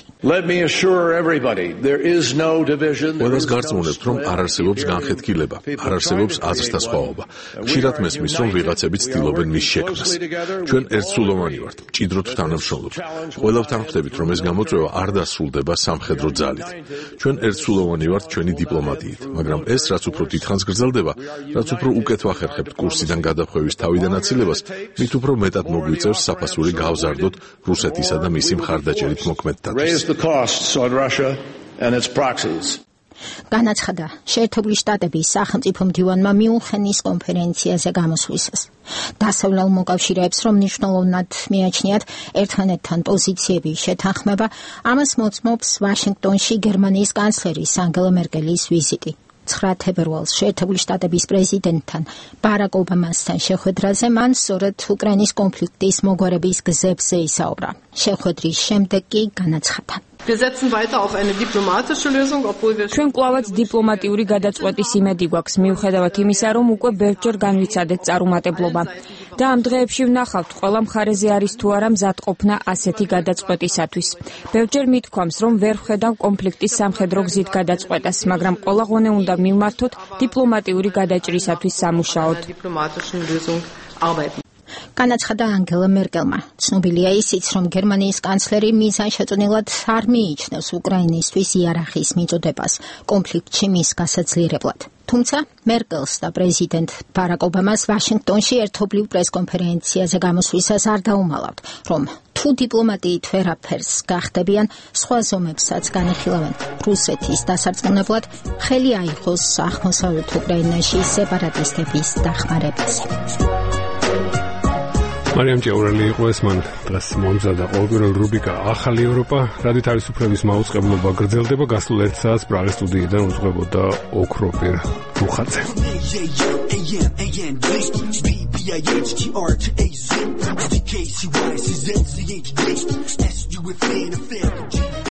Speaker 6: ყველას გარწმუნებთ, რომ არ არსებობს განხეთქილება, არ არსებობს აზრთა სხვაობა. ხშირად მესმის, რომ ვიღაცები ცდილობენ მის შექმნას. ჩვენ ერთსულოვანი ვართ, მჭიდროდ ვთანამშრომლობთ. ყველა ვთანხმდებით, რომ ეს გამოწვევა არ დასრულდება სამხედრო ძალით. ჩვენ ერთსულოვანი ვართ ჩვენი დიპლომატიით, მაგრამ ეს რაც უფრო დიდხანს გრძელდება, რაც უფრო უკეთ ვახერხებთ კურსიდან გადახვევის თავიდან აცილებას, მით უფრო მეტად მოგვიწევს საფასური გავზარდოთ რუსეთისა და მისი მხარდაჭერით მოქმედთათვის.
Speaker 19: განაცხადა შეერთებული შტატების სახელმწიფო მდივანმა მიუნხენის კონფერენციაზე გამოსვლისას. დასავლელ მოკავშირეებს რომ მნიშვნელოვნად მიაჩნიათ ერთმანეთთან პოზიციების შეთანხმება, ამას მოწმობს ვაშინგტონში გერმანიის კანცლერის ანგელა მერკელის ვიზიტი. 9 თებერვალს შეერთებული შტატების პრეზიდენტთან ბარაკ ობამასთან შეხვედრაზე მან სწორედ უკრაინის კონფლიქტის მოგვარების გზებზე ისაუბრა. შეხვედრის შემდეგ კი განაცხადა.
Speaker 20: ჩვენ კვლავაც დიპლომატიური გადაწყვეტის იმედი გვაქვს, მიუხედავად იმისა, რომ უკვე ბევრჯერ განვიცადეთ წარუმატებლობა. და ამ დღეებში ვნახავთ, ყველა მხარეზე არის თუ არა მზადყოფნა ასეთი გადაწყვეტისათვის. ბევრჯერ მithქვამს, რომ ვერ ვხედავ კონფლიქტის სამხედრო გზით გადაწყვეტას, მაგრამ ყველა ღონე უნდა მივმართოთ დიპლომატიური გადაჭრისათვის სამუშაოდ.
Speaker 19: განაცხადა ანგელა მერკელმა. ცნობილია ისიც, რომ გერმანიის კანცლერი მიზანშეწონილად არ მიიჩნევს უკრაინისთვის იარაღის მიწოდებას კონფლიქტში მის გასაძლიერებლად. Თუმცა მერკელს და პრეზიდენტ ბარაკ ობამას ვაშინგტონში ერთობლივ პრესკონფერენციაზე გამოსვლისას არ დაუმალავთ, რომ თუ დიპლომატიით ვერაფერს გახდებიან, სხვა ზომებსაც განიხილავენ. რუსეთის დასარწმუნებლად ხელი აიღოს აღმოსავლეთ უკრაინაში სეპარატისტების დახმარებაზე.
Speaker 2: მარიამ ჭეურელი იყო ეს, მან დღეს მომზადა ყოველკვირეული რუბრიკა ახალი ევროპა. რადიო თავისუფლების მაუწყებლობა გრძელდება. გასულ 1 საათს პრაღის სტუდიიდან უძღვებოდა ოქროპირ მუხაძე.